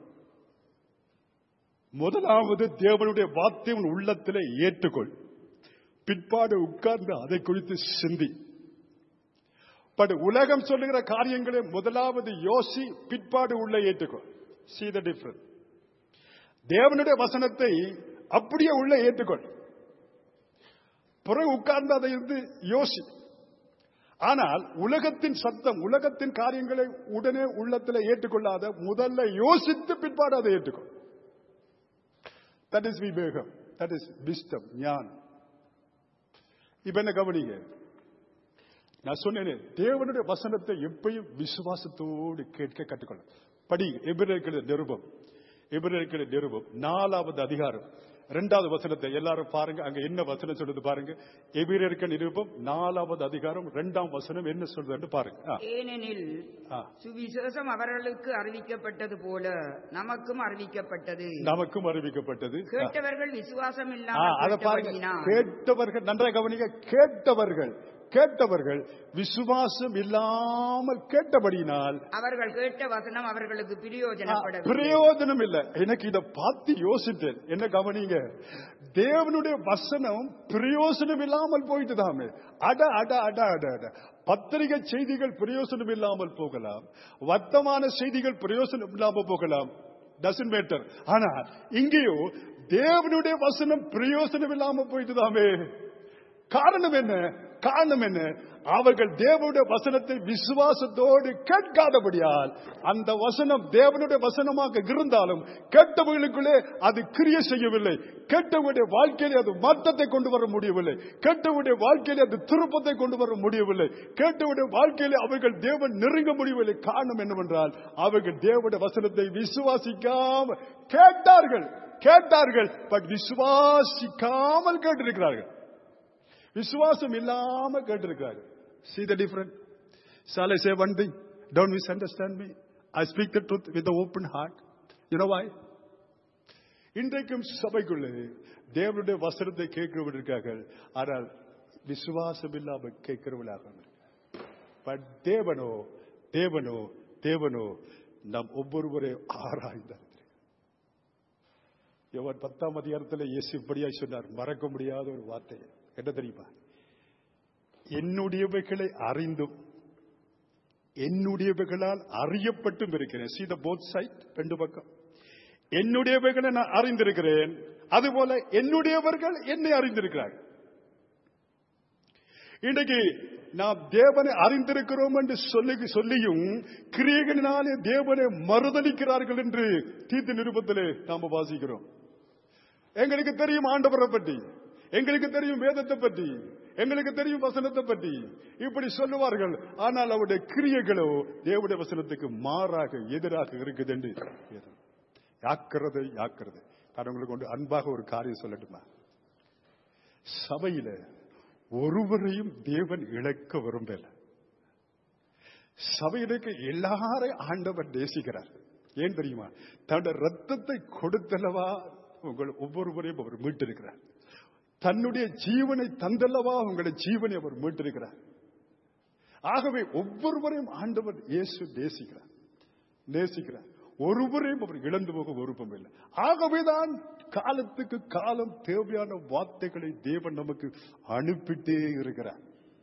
[SPEAKER 1] முதலாவது தேவனுடைய வார்த்தை உன் உள்ளத்திலே ஏற்றுக்கொள். பிற்பாடு உட்கார்ந்து அதை குறித்து சிந்தி. பட் உலகம் சொல்லுகிற காரியங்களை முதலாவது யோசி, பிற்பாடு உள்ள ஏற்றுக்கொள். See the difference. தேவனுடைய வசனத்தை அப்படியே உள்ள ஏற்றுக்கொள், பிறகு உட்கார்ந்து அதை யோசி. ஆனால் உலகத்தின் சத்தம், உலகத்தின் காரியங்களை உடனே உள்ளத்தில் ஏற்றுக்கொள்ளாத, முதல்ல யோசித்து பிற்பாடு அதை ஏற்றுக்கொள். That is Vivegam, that is wisdom, ஞானம். இப்ப என்ன கவனிங்க, நான் சொன்னேனே தேவனுடைய வசனத்தை எப்பயும் விசுவாசத்தோடு கேட்க கற்றுக்கொள்ள படி. எபிரேயர்களின் நிருபம் 4வது அதிகாரம் 2வது வசனத்தை எல்லாரும் பாருங்க. அங்க என்ன வசனம் சொல்றது பாருங்க. எபிரேயர்களின் நிருபம் 4வது அதிகாரம் 2ஆம் வசனம் என்ன சொல்றது பாருங்க.
[SPEAKER 2] ஏனெனில் சுவிசேஷம் அவர்களுக்கு அறிவிக்கப்பட்டது போல நமக்கும் அறிவிக்கப்பட்டது. கேட்டவர்கள் விசுவாசம் இல்லாமல்
[SPEAKER 1] கேட்டவர்கள் நன்றாக கவனிங்க. கேட்டவர்கள் விசுவாசம் இல்லாமல் கேட்டபடியினால்
[SPEAKER 2] அவர்கள் கேட்ட வசனம் அவர்களுக்கு
[SPEAKER 1] பிரயோஜனம் இல்லை. எனக்கு இதை பார்த்து யோசித்தேன். என்ன கவனிங்க, தேவனுடைய வசனம் பிரயோஜனம் இல்லாமல் போயிட்டு தாமே. பத்திரிகை செய்திகள் பிரயோஜனம் இல்லாமல் போகலாம், வர்த்தமான செய்திகள் பிரயோஜனம் இல்லாமல் போகலாம், டசன்ட் மேட்டர். ஆனா இங்கேயோ தேவனுடைய வசனம் பிரயோஜனம் இல்லாமல் போயிட்டு தாமே. காரணம் என்ன? அவர்கள் தேவனுடைய வசனத்தை விசுவாசத்தோடு கேட்காதபடியால் அந்த வசனம் தேவனுடைய வசனமாக இருந்தாலும் கேட்டவர்களுக்குள்ளே அது கிரியை செய்யவில்லை. கேட்டவருடைய வாழ்க்கையிலே அது மாற்றத்தை கொண்டு வர முடியவில்லை. கேட்டவருடைய வாழ்க்கையிலே அது திருப்பத்தை கொண்டு வர முடியவில்லை. கேட்டவருடைய வாழ்க்கையிலே அவர்கள் தேவன் நெருங்க முடியவில்லை. காரணம் என்னவென்றால் அவர்கள் தேவனுடைய வசனத்தை விசுவாசிக்காமல் கேட்டார்கள், பட் விசுவாசிக்காமல் கேட்டிருக்கிறார்கள். விசுவாசம் இல்லாம கேட்டிருக்கிறார்கள். See the difference? Shall I say one thing? Don't misunderstand me. I speak the truth with an open heart. You know why? இன்றைக்கும் சபைக்குள்ளே தேவனுடைய வசனத்தை கேட்கிறவர்கள், ஆனால் விசுவாசம் இல்லாமல் கேட்கிறவர்களாக. பட் தேவனோ நம் ஒவ்வொருவரையும் ஆராய்ந்தார். யோவான் 10ஆம் அதிகாரத்தில் இயேசு இப்படியாய் சொன்னார், மறக்க முடியாத ஒரு வார்த்தை. என்ன தெரியுமா? என்னுடையவைகளை அறிந்தும் என்னுடையவைகளால் அறியப்பட்டும் இருக்கிறேன். See the both side, ரெண்டு பக்கம். என்னுடையவைகளை நான் அறிந்திருக்கிறேன், அதுபோல என்னுடையவர்கள் என்னை அறிந்திருக்கிறார்கள். இன்றைக்கு நாம் தேவனை அறிந்திருக்கிறோம் என்று சொல்லியும் கிரியைகளினாலே தேவனை மறுதலிக்கிறார்கள் என்று தீத்து நிருபத்திலே நாம் வாசிக்கிறோம். எங்களுக்கு தெரியும் ஆண்டவரை பற்றி, எங்களுக்கு தெரியும் வேதத்தை பற்றி, எங்களுக்கு தெரியும் வசனத்தை பற்றி, இப்படி சொல்லுவார்கள். ஆனால் அவருடைய கிரியைகளோ தேவனுடைய வசனத்துக்கு மாறாக எதிராக இருக்குது என்று. ஜாக்கிரதை. நான் உங்களுக்கு அன்பாக ஒரு காரியம் சொல்லட்டுமா? சபையில ஒருவரையும் தேவன் இழக்க விரும்பல. சபையிலுக்கு எல்லாரையும் ஆண்டவர் நேசிக்கிறார். ஏன் தெரியுமா? தன்னுடைய ரத்தத்தை கொடுத்தல்லவா உங்கள் ஒவ்வொருவரையும் அவர் மீட்டிருக்கிறார். தன்னுடைய ஜீவனை தந்தல்லவா உங்களுடைய ஜீவனை அவர் மீட்டிருக்கிறார். ஆகவே ஒவ்வொருவரையும் ஆண்டவர் இயேசு நேசிக்கிறார். ஒருவரையும் அவர் இழந்து போக விருப்பம் இல்லை. ஆகவேதான் காலத்துக்கு காலம் தேவையான வார்த்தைகளை தேவன் நமக்கு அனுப்பிட்டே இருக்கிறார்.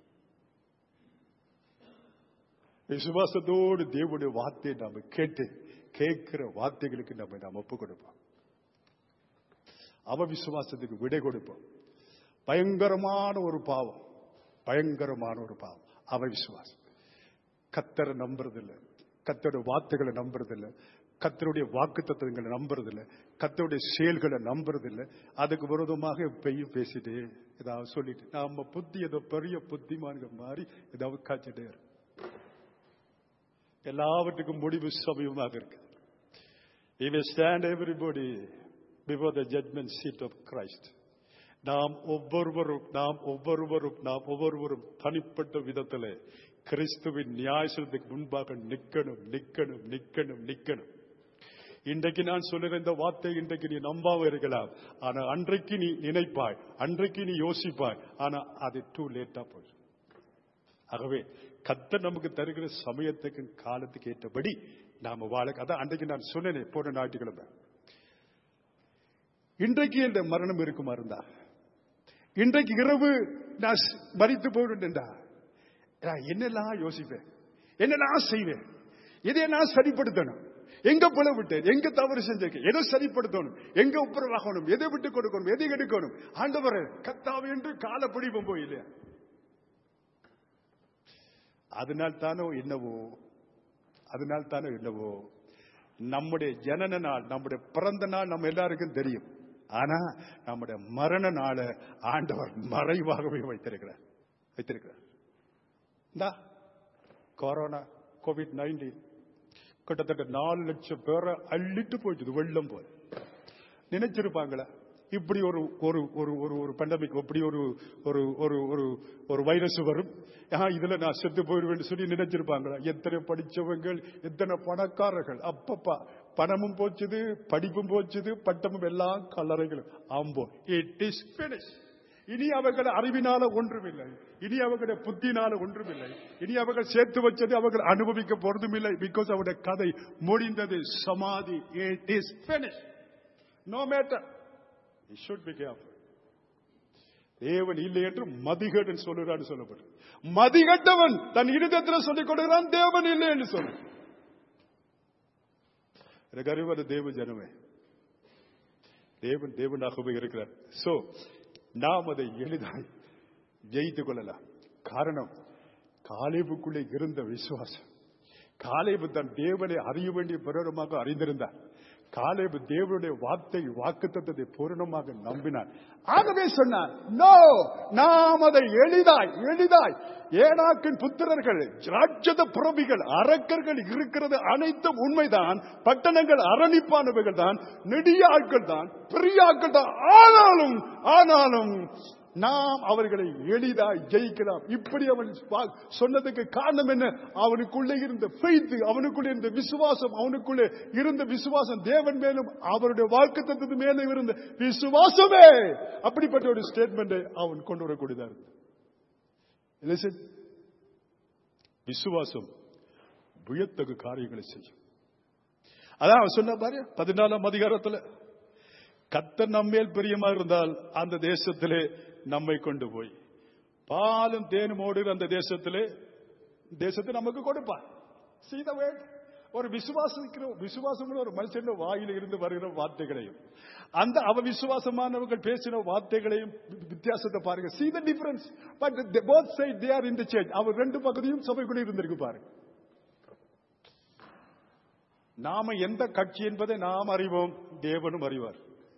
[SPEAKER 1] விசுவாசத்தோடு தேவனுடைய வார்த்தையை நாம கேட்கிற வார்த்தைகளுக்கு நாம் ஒப்பு கொடுப்போம். அவவிசுவாசத்துக்கு விடை கொடுப்போம். பயங்கரமான ஒரு பாவம், பயங்கரமான ஒரு பாவம் அவவிசுவாசம். கர்த்தரை நம்புறதில்லை, கர்த்தருடைய வார்த்தைகளை நம்புறதில்லை, கர்த்தருடைய வாக்குத்தத்தங்களை நம்புறதில்லை, கர்த்தருடைய செயல்களை நம்புறதில்லை. அதுக்கு விரோதமாக எப்பயும் பேசிட்டு ஏதாவது சொல்லிட்டு நம்ம புத்தி ஏதோ பெரிய புத்திமான்கள் மாதிரி ஏதாவது காய்ச்சிட்டே இருக்கு. எல்லாவற்றுக்கும் முடிவு சமயமாக இருக்கு. We will stand everybody before the judgment seat of Christ. நாம் ஒவ்வொருவரும் தனிப்பட்ட விதத்தில் கிறிஸ்துவின் நியாயத்துக்கு முன்பாக நிக்கணும். இன்றைக்கு நான் சொல்லுற இந்த வார்த்தை இன்றைக்கு நீ நம்பாம இருக்கலாம். ஆனா அன்றைக்கு நீ நினைப்பாய், அன்றைக்கு நீ யோசிப்பாய். ஆனா அது டூ லேட்டா போயிடும். ஆகவே கர்த்தர் நமக்கு தருகிற சமயத்துக்கு காலத்துக்கு ஏற்றபடி நாம வாழ. அதான் அன்றைக்கு நான் சொன்னேன் போன ஞாயிற்றுக்கிழமை. இன்றைக்கு இந்த மரணம் இருக்குமா இருந்தா, இன்றைக்கு இரவு நான் மரித்து போயிடுண்டா, என்னெல்லாம் யோசிப்பேன், என்னெல்லாம் செய்வேன், எதை நான் சரிப்படுத்தணும், எங்க போல விட்டேன், எங்க தவறு செஞ்சேன், எதை சரிப்படுத்தணும், எங்க ஒப்புரவாகணும், எதை விட்டு கொடுக்கணும், எதை எடுக்கணும். ஆண்டவரே கர்த்தாவே என்று கால பிடிப்போம் போய் இல்லையா? அதனால் தானோ என்னவோ நம்முடைய ஜனன நாள், நம்முடைய பிறந்த நாள் நம்ம எல்லாருக்கும் தெரியும். ஆனா நம்முடைய மரண நாள ஆண்டவர் மறைவாகவே வைத்திருக்கிறார். கொரோனா COVID-19 கிட்டத்தட்ட 4 லட்சம் பேரை அள்ளிட்டு போயிட்டு வெள்ளம் போல. நினைச்சிருப்பாங்களா இப்படி ஒரு பெண்டமிக், இப்படி ஒரு வைரஸ் வரும், இதுல நான் செத்து போயிருவேன் சொல்லி நினைச்சிருப்பாங்களா? எத்தனை படிச்சவங்க, எத்தனை பணக்காரர்கள், அப்பப்பா பணமும் போச்சுது, படிப்பும் போச்சுது, பட்டமும் எல்லாம் கல்லறைகளும் ஆம்போ. It is finished. இனி அவர்கள் அறிவினால ஒன்றுமில்லை, இனி அவர்களுடைய புத்தினால ஒன்றுமில்லை, இனி அவர்கள் சேர்த்து வச்சது அவர்கள் அனுபவிக்க போறதும் இல்லை. பிகாஸ் அவருடைய கதை முடிந்தது, சமாதி. It is finished. No matter. You should be careful. தேவன் இல்லை என்று மதிகேடன் சொல்லுறான்னு சொல்லப்படும். மதிகட்டவன் தன் இருதயத்தில் சொல்லிக் கொடுக்கிறான், தேவன் இல்லை என்று சொல்லு. எனக்கு அறிவாத தேவ ஜனமே, தேவனாகவே இருக்கிறார். சோ நாம் அதை எளிதாய் ஜெயித்துக் கொள்ளலாம். காரணம், காலேபுக்குள்ளே இருந்த விசுவாசம். காலேபு தன் தேவனை அறிய வேண்டிய பிரகாரமாக அறிந்திருந்தார். காலேபு தேவனுடைய வாக்குத்தத்தத்தை பூரணமாக நம்பினார். ஆகவே சொன்னார், நோ, நாம் அதை எளிதாய் ஏனாக்கின் புத்திரர்கள், ராட்சத புறவிகள், அரக்கர்கள் இருக்கிறது அனைத்தும் உண்மைதான். பட்டணங்கள் அரணிப்பானவைகள் தான், நெடிய ஆட்கள் தான், பெரிய ஆட்கள் தான். ஆனாலும் நாம் அவர்களை எளிதாய் ஜெயிக்கலாம். இப்படி அவன் சொன்னதுக்கு காரணம் என்ன? அவனுக்குள்ளே இருந்த ஃபெய்த், அவனுக்குள்ளே இருந்த விசுவாசம், அவனுக்குள்ளே இருந்த விசுவாசம் தேவன் மேலும் அவருடைய வாக்குத்தத்தத்து மேலும் இருந்த விசுவாசமே அப்படிப்பட்ட ஒரு ஸ்டேட்மெண்டை அவன் கொண்டு வரக்கூடியதா இருக்கு. விசுவாசம் வியத்தகு காரியங்களை செய்யும். அதான் அவன் சொன்ன பாரு 14ஆம் அதிகாரத்துல, கர்த்தர் நம்மேல் பிரியமா இருந்தால் அந்த தேசத்திலே நம்மை கொண்டு போய் பாலும் தேனும் ஓடுகிற அந்த தேசத்தை நமக்கு கொடுப்பார். ஒரு விசுவாசம் ஒரு மனுஷன் வாயில இருந்து வருகிற வார்த்தைகளையும் அந்த விசுவாசமானவர்கள் பேசின வார்த்தைகளையும் வித்தியாசத்தை பாருங்க. See the difference. But they both say they are in the church. அவர் ரெண்டு பகுதியும் சபைக்குள்ள இருந்திருக்கு பாருங்க. நாம எந்த கட்சி என்பதை நாம் அறிவோம், தேவனும் அறிவார்.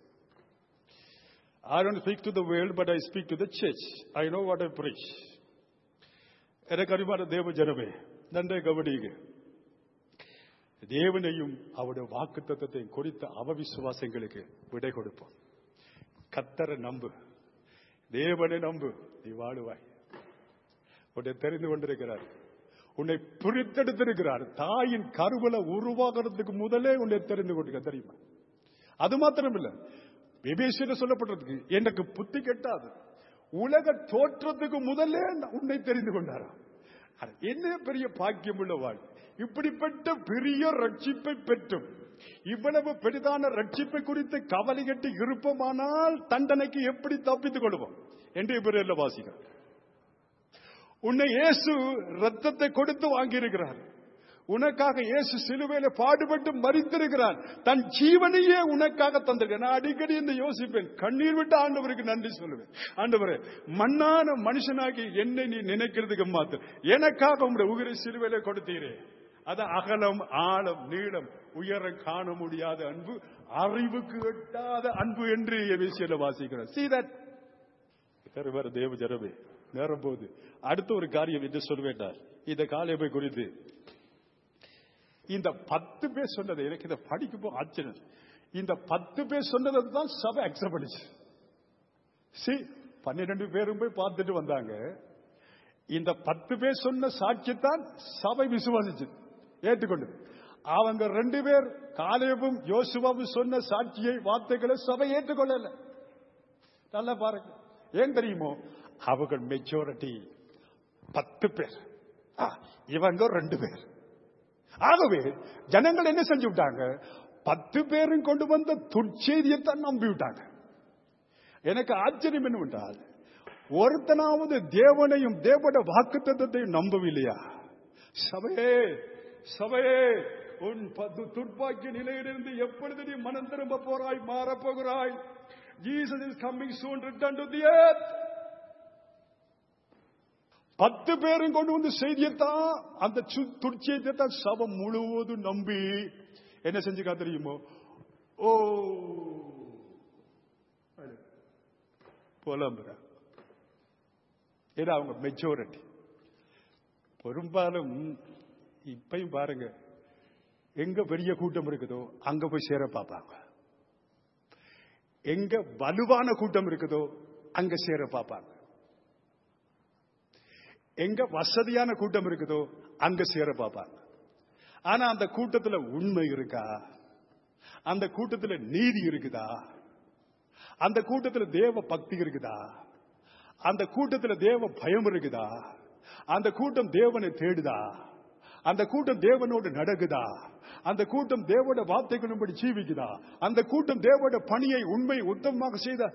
[SPEAKER 1] I don't speak to the world, but I speak to the church. I know what I preach. எனக்கு அறிவான தேவ ஜனமே, நன்றை கவனிங்க. தேவனையும் அவருடைய வாக்குத்தத்தத்தையும் குறித்த அவவிசுவாசங்களுக்கு விடை கொடுப்போம். கர்த்தரை நம்பு, தேவனை நம்பு, நீ வாழுவாய். உன்னை தெரிந்து கொண்டிருக்கிறார், உன்னை பிரித்தெடுத்திருக்கிறார். தாயின் கருவலை உருவாகிறதுக்கு முதலே உன்னை தெரிந்து கொண்டிருக்க தெரியுமா? அது மாத்திரமில்லை, விபேஷன் சொல்லப்பட்டதுக்கு எனக்கு புத்தி கெட்டாது, உலக தோற்றத்துக்கு முதலே உன்னை தெரிந்து கொண்டாரா? என்ன பெரிய பாக்கியம் உள்ள வாழ். இப்படிப்பட்ட பெரிய ரட்சிப்பை பெற்றும் இவ்வளவு பெரிதான ரட்சிப்பை குறித்து கவலை கட்டி இருப்போமானால் தண்டனைக்கு எப்படி தப்பித்துக் கொள்வோம் என்று இவரில் வாசிக்கிறார். உன்னை இயேசு ரத்தத்தை கொடுத்து வாங்கி இருக்கிறார். உனக்காக இயேசு சிலுவையில பாடுபட்டு மரித்திருக்கிறார். தன் ஜீவனையே உனக்காக தந்திருக்க. நான் அடிக்கடி இந்த யோசிப்பேன், கண்ணீர் விட்டு ஆண்டவருக்கு நன்றி சொல்லுவேன். ஆண்டவரே, மண்ணான மனுஷனாகி என்னை நீ நினைக்கிறதுக்கு மாத்து, எனக்காக உங்களுடைய உயிரை சிலுவையில கொடுத்தீரே. அது அகலம், ஆழம், நீளம், உயரம் காண முடியாத அன்பு, அறிவுக்கு எட்டாத அன்பு என்று எபேசியர்ல வாசிக்கிறோம். See that? வேற தேவ ஜனமே, நேரம் போது அடுத்த ஒரு காரியம் என்று சொல்வேண்டார். இந்த காலையை குறித்து இந்த 10 பேர் சொன்னது எனக்கு இதை படிக்கும் போது ஆச்சரியம். இந்த 10 பேர் சொன்னதை தான் சபை அக்செப்ட் பண்ணிச்சு. 12 பேரும் போய் பார்த்துட்டு வந்தாங்க. இந்த 10 பேர் சொன்ன சாட்சியத்தான் சபை விசுவாசிச்சு ஏற்றுக்கொண்டது. அவங்க 2 பேர் காலேபும் யோசுவாவும் சொன்ன சாட்சியை வார்த்தைகளை சபை ஏற்றுக்கொள்ளல. நல்லா பாருங்க, ஏன் தெரியுமோ? அவங்க மெஜாரிட்டி 10 பேர், இவங்க 2 பேர். ஆகவே ஜனங்கள் என்ன செஞ்சு விட்டாங்க? 10 பேரும் கொண்டு வந்த துர்ச்செய்தியைத்தான் நம்பி விட்டாங்க. எனக்கு ஆச்சரியம் என்னவென்றால், ஒருத்தனாவது தேவனையும் தேவனுடைய வாக்குத்தத்தத்தையும் நம்பவில்லையா? சபையே சபையே, உன் துர்பாக்கிய நிலையிலிருந்து எப்பொழுது நீ மனம் திரும்ப போறாய், மாறப்போகிறாய்? Jesus is coming soon, return to the earth. 10 பேரும் கொண்டு வந்து செய்தியத்தான், அந்த துர்ச்செய்தியத்தான் சபை முழுவதும் நம்பி என்ன செஞ்சுக்கா தெரியுமோ? ஓ புலம்புற. ஏன்னா அவங்க மெஜாரிட்டி. பெரும்பாலும் இப்பயும் பாருங்க, எங்க பெரிய கூட்டம் இருக்குதோ அங்க போய் சேர பார்ப்பாங்க. எங்க வலுவான கூட்டம் இருக்குதோ அங்க சேர பார்ப்பாங்க. எங்க வசதியான கூட்டம் இருக்குதோ அங்க சேர பார்ப்பாங்க. ஆனா அந்த கூட்டத்துல உண்மை இருக்கா? அந்த கூட்டத்துல நீதி இருக்குதா? அந்த கூட்டத்துல தேவ பக்தி இருக்குதா? அந்த கூட்டத்துல தேவ பயம் இருக்குதா? அந்த கூட்டம் தேவனை தேடுதா? அந்த கூட்டம் தேவனோடு நடக்குதா? அந்த கூட்டம் தேவோட வார்த்தைகளின்படி ஜீவிக்குதா? அந்த கூட்டம் தேவோட பணியை உண்மை உத்தமமாக செய்தா?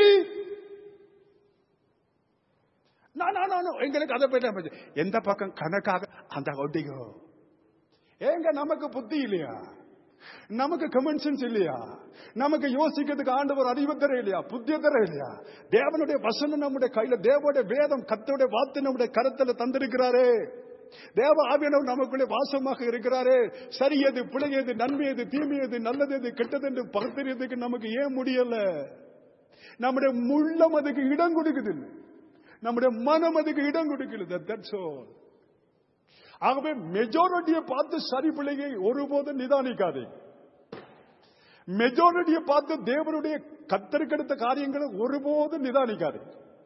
[SPEAKER 1] எங்களுக்கு அதை பற்றி எந்த பக்கம் கணக்காக அந்த ஒட்டிகோ. ஏங்க நமக்கு புத்தி இல்லையா? நமக்கு காமன் சென்ஸ் இல்லையா? நமக்கு யோசிக்கிறதுக்கு ஆண்டவர் அறிவு தர இல்லையா? புத்திய தர இல்லையா? தேவனுடைய வசனம் நம்முடைய கையில, தேவனுடைய வேதம் கர்த்தருடைய வார்த்தை நம்முடைய கரத்துல தந்திருக்கிறாரே. தேவ ஆவியானவர் நமக்குள்ளே வாசமாக இருக்கிறாரே. சரியது பிழையது, நன்மையது தீமையது, நல்லது எது கெட்டது என்று பகுத்தறியதுக்கு நமக்கு ஏன் முடியல? நம்முடைய உள்ளம் அதுக்கு இடம் கொடுக்குது, நம்முடைய மனம் அதுக்கு இடம் கொடுக்கிறது. That's all. ஆகவே மெஜாரிட்டியை பார்த்து சரி பிள்ளையை ஒருபோதும் நிதானிக்காதே. மெஜாரிட்டியை பார்த்து தேவனுடைய கத்தருக்கெடுத்த காரியங்களை ஒருபோதும் நிதானிக்காதே.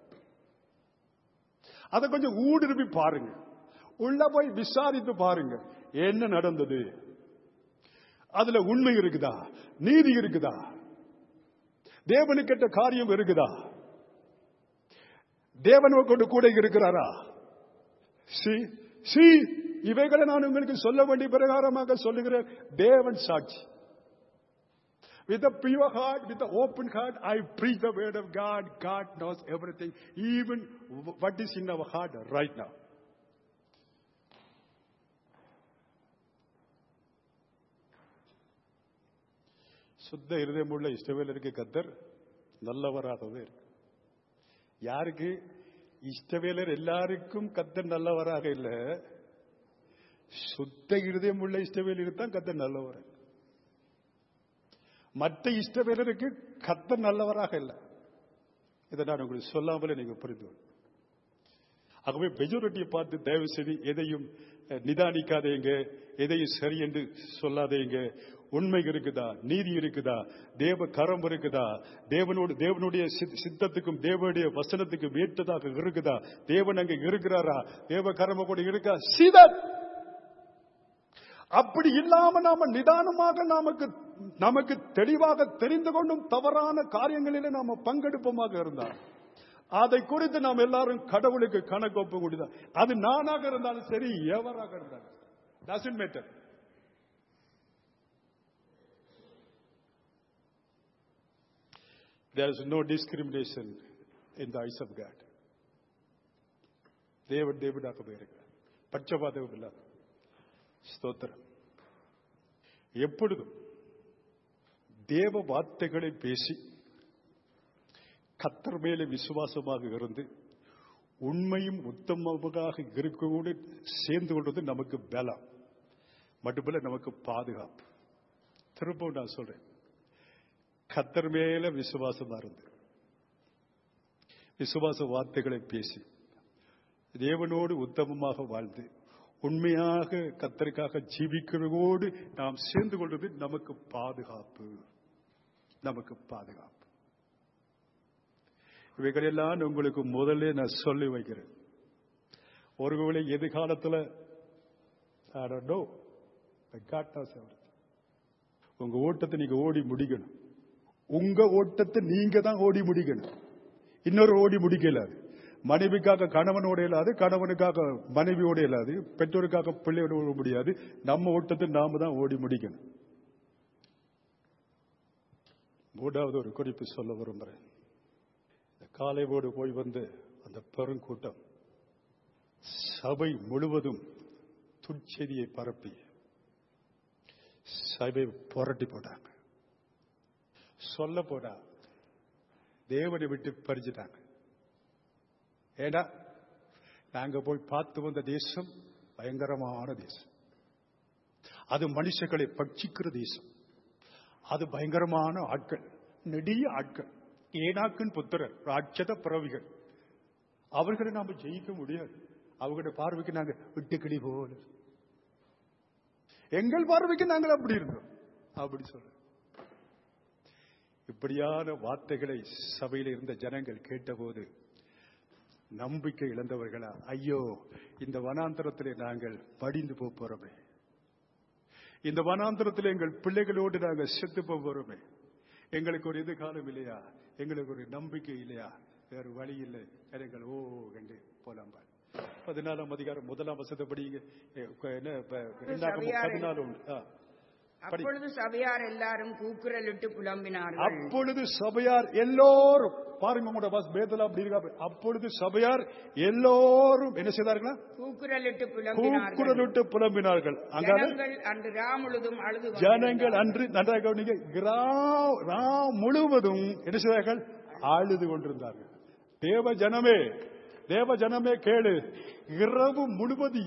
[SPEAKER 1] அதை கொஞ்சம் ஊடுருவி பாருங்க, உள்ள போய் விசாரித்து பாருங்க, என்ன நடந்தது, அதுல உண்மை இருக்குதா, நீதி இருக்குதா, தேவனுக்கேற்ற காரியம் இருக்குதா, தேவனோடு கூட இருக்கிறாரா? இவைகளை நான் உங்களுக்கு சொல்ல வேண்டிய பிரகாரமாக சொல்லுகிறேன். தேவன் சாட்சி. With a pure heart, with an open heart, I preach the word of God. God knows everything, even what is in our heart right now. சுத்த இருதயமுள்ள இஸ்ரவேலருக்கு கர்த்தர் நல்லவராகவே இருக்கு. யாருக்கு? இஸ்ரவேலர் எல்லாருக்கும் கர்த்தர் நல்லவராக இல்ல, சுத்த இருதயம் உள்ள இஸ்ரவேலருக்கு தான் கர்த்தர் நல்லவர். மற்ற இஸ்ரவேலருக்கு கர்த்தர் நல்லவராக இல்ல. இதை நான் உங்களுக்கு சொல்லாமலே நீங்க புரிந்து. ஆகவே மெஜாரிட்டியை பார்த்து தயவு செய்து எதையும் நிதானிக்காதேங்க, எதையும் சரி என்று சொல்லாதேங்க. உண்மை இருக்குதா, நீதி இருக்குதா, தேவ கரம் இருக்குதா, தேவனுடைய சித்தத்துக்கும் தேவனுடைய வசனத்துக்கும் ஏற்றதாக இருக்குதா, தேவன் அங்க இருக்கிறாரா, தேவ கரம கூட இருக்கா? அப்படி இல்லாம நாம நிதானமாக நமக்கு தெளிவாக தெரிந்து கொண்டும் தவறான காரியங்களிலே நாம பங்கெடுப்போமாக இருந்தால், அதை குறித்து நாம் எல்லாரும் கடவுளுக்கு கணக்கு ஒப்பு கொடுத்தா, அது நானாக இருந்தாலும் சரி, எவராக இருந்தாலும் doesn't matter. There is no discrimination in the eyes of God. தேவனாகவே இருக்கிறார், பட்சபாதம் இல்லாத. ஸ்தோத்திரம். எப்பொழுதும் தேவ வார்த்தைகளை பேசி கர்த்தர் மேலே விசுவாசமாக இருந்து உண்மையும் உத்தமமாக இருக்கோடு சேர்ந்து கொள்வது நமக்கு பலம், மட்டுமல்ல நமக்கு பாதுகாப்பு. திரும்பவும் நான் சொல்றேன், கர்த்தர் மேல விசுவாசமா இருந்து விசுவாச வார்த்தைகளை பேசி தேவனோடு உத்தமமாக வாழ்ந்து உண்மையாக கர்த்தருக்காக ஜீவிக்கிறதோடு நாம் சேர்ந்து கொள்வது நமக்கு பாதுகாப்பு, நமக்கு பாதுகாப்பு. இவைகளெல்லாம் உங்களுக்கு முதல்ல நான் சொல்லி வைக்கிறேன். ஒருவேளை எதிர்காலத்தில் உங்க ஓட்டத்தை நீங்க ஓடி முடிக்கணும். உங்க ஓட்டத்தை நீங்க தான் ஓடி முடிக்கணும். இன்னொரு ஓடி முடிக்கல. மனைவிக்காக கணவனோட இல்லாது, கணவனுக்காக மனைவியோட இல்லாது, பெற்றோருக்காக பிள்ளையோட ஓட முடியாது. நம்ம ஓட்டத்தை நாம தான் ஓடி முடிக்கணும். மூன்றாவது ஒரு குறிப்பு சொல்ல விரும்புகிறேன். காலைவோடு போய் வந்து அந்த பெருங்கூட்டம் சபை முழுவதும் துச்செய்தியை பரப்பி சபை புரட்டி போட்டாங்க. சொல்ல போனா தேவனை விட்டு பறிச்சுட்டாங்க. ஏடா நாங்க போய் பார்த்து வந்த தேசம் பயங்கரமான தேசம். அது மனுஷர்களை பட்சிக்கிற தேசம். அது பயங்கரமான ஆட்கள், நெடிய ஆட்கள், ஏனாக்கின் புத்திரர், ராட்சத பிறவிகள். அவர்களை நாம ஜெயிக்க முடியாது. அவங்களுடைய பார்வைக்கு நாங்க விட்டுக்கிளி போல, எங்கள் பார்வைக்கு நாங்கள் அப்படி இருந்தோம் அப்படி சொல்ற. இப்படியான வார்த்தைகளை சபையில் இருந்த ஜனங்கள் கேட்டபோது நம்பிக்கை இழந்தவர்களா, ஐயோ இந்த வனாந்தரத்திலே நாங்கள் படிந்து போறோமே, இந்த வனாந்தரத்தில் எங்கள் பிள்ளைகளோடு நாங்கள் செத்து போறோமே, எங்களுக்கு ஒரு எதிர்காலம் இல்லையா, எங்களுக்கு ஒரு நம்பிக்கை இல்லையா, வேறு வழி இல்லை, ஜனங்கள் ஓ கண்டு போலாம்பார். 14ஆம் அதிகாரம் 1ஆம் வசனப்படி என்ன 14
[SPEAKER 2] அப்பொழுது சபையார் எல்லாரும் கூக்குரலிட்டு புலம்பினார்கள்.
[SPEAKER 1] அப்பொழுது சபையார் எல்லோரும், பாருங்க உங்களோட வேதத்துல அப்படி இருக்காங்க. அப்பொழுது சபையார் எல்லோரும் என்ன செய்தார்களா?
[SPEAKER 2] கூக்குரலிட்டு
[SPEAKER 1] புலம்பினார்கள்.
[SPEAKER 2] அன்று ராம் முழுவதும் அழுது,
[SPEAKER 1] ஜனங்கள் அன்று நன்றாக கவனிங்க, ராம் முழுவதும் என்ன செய்தார்கள்? அழுது கொண்டிருந்தார்கள். தேவ ஜனமே கேளு, இரவு முழுவது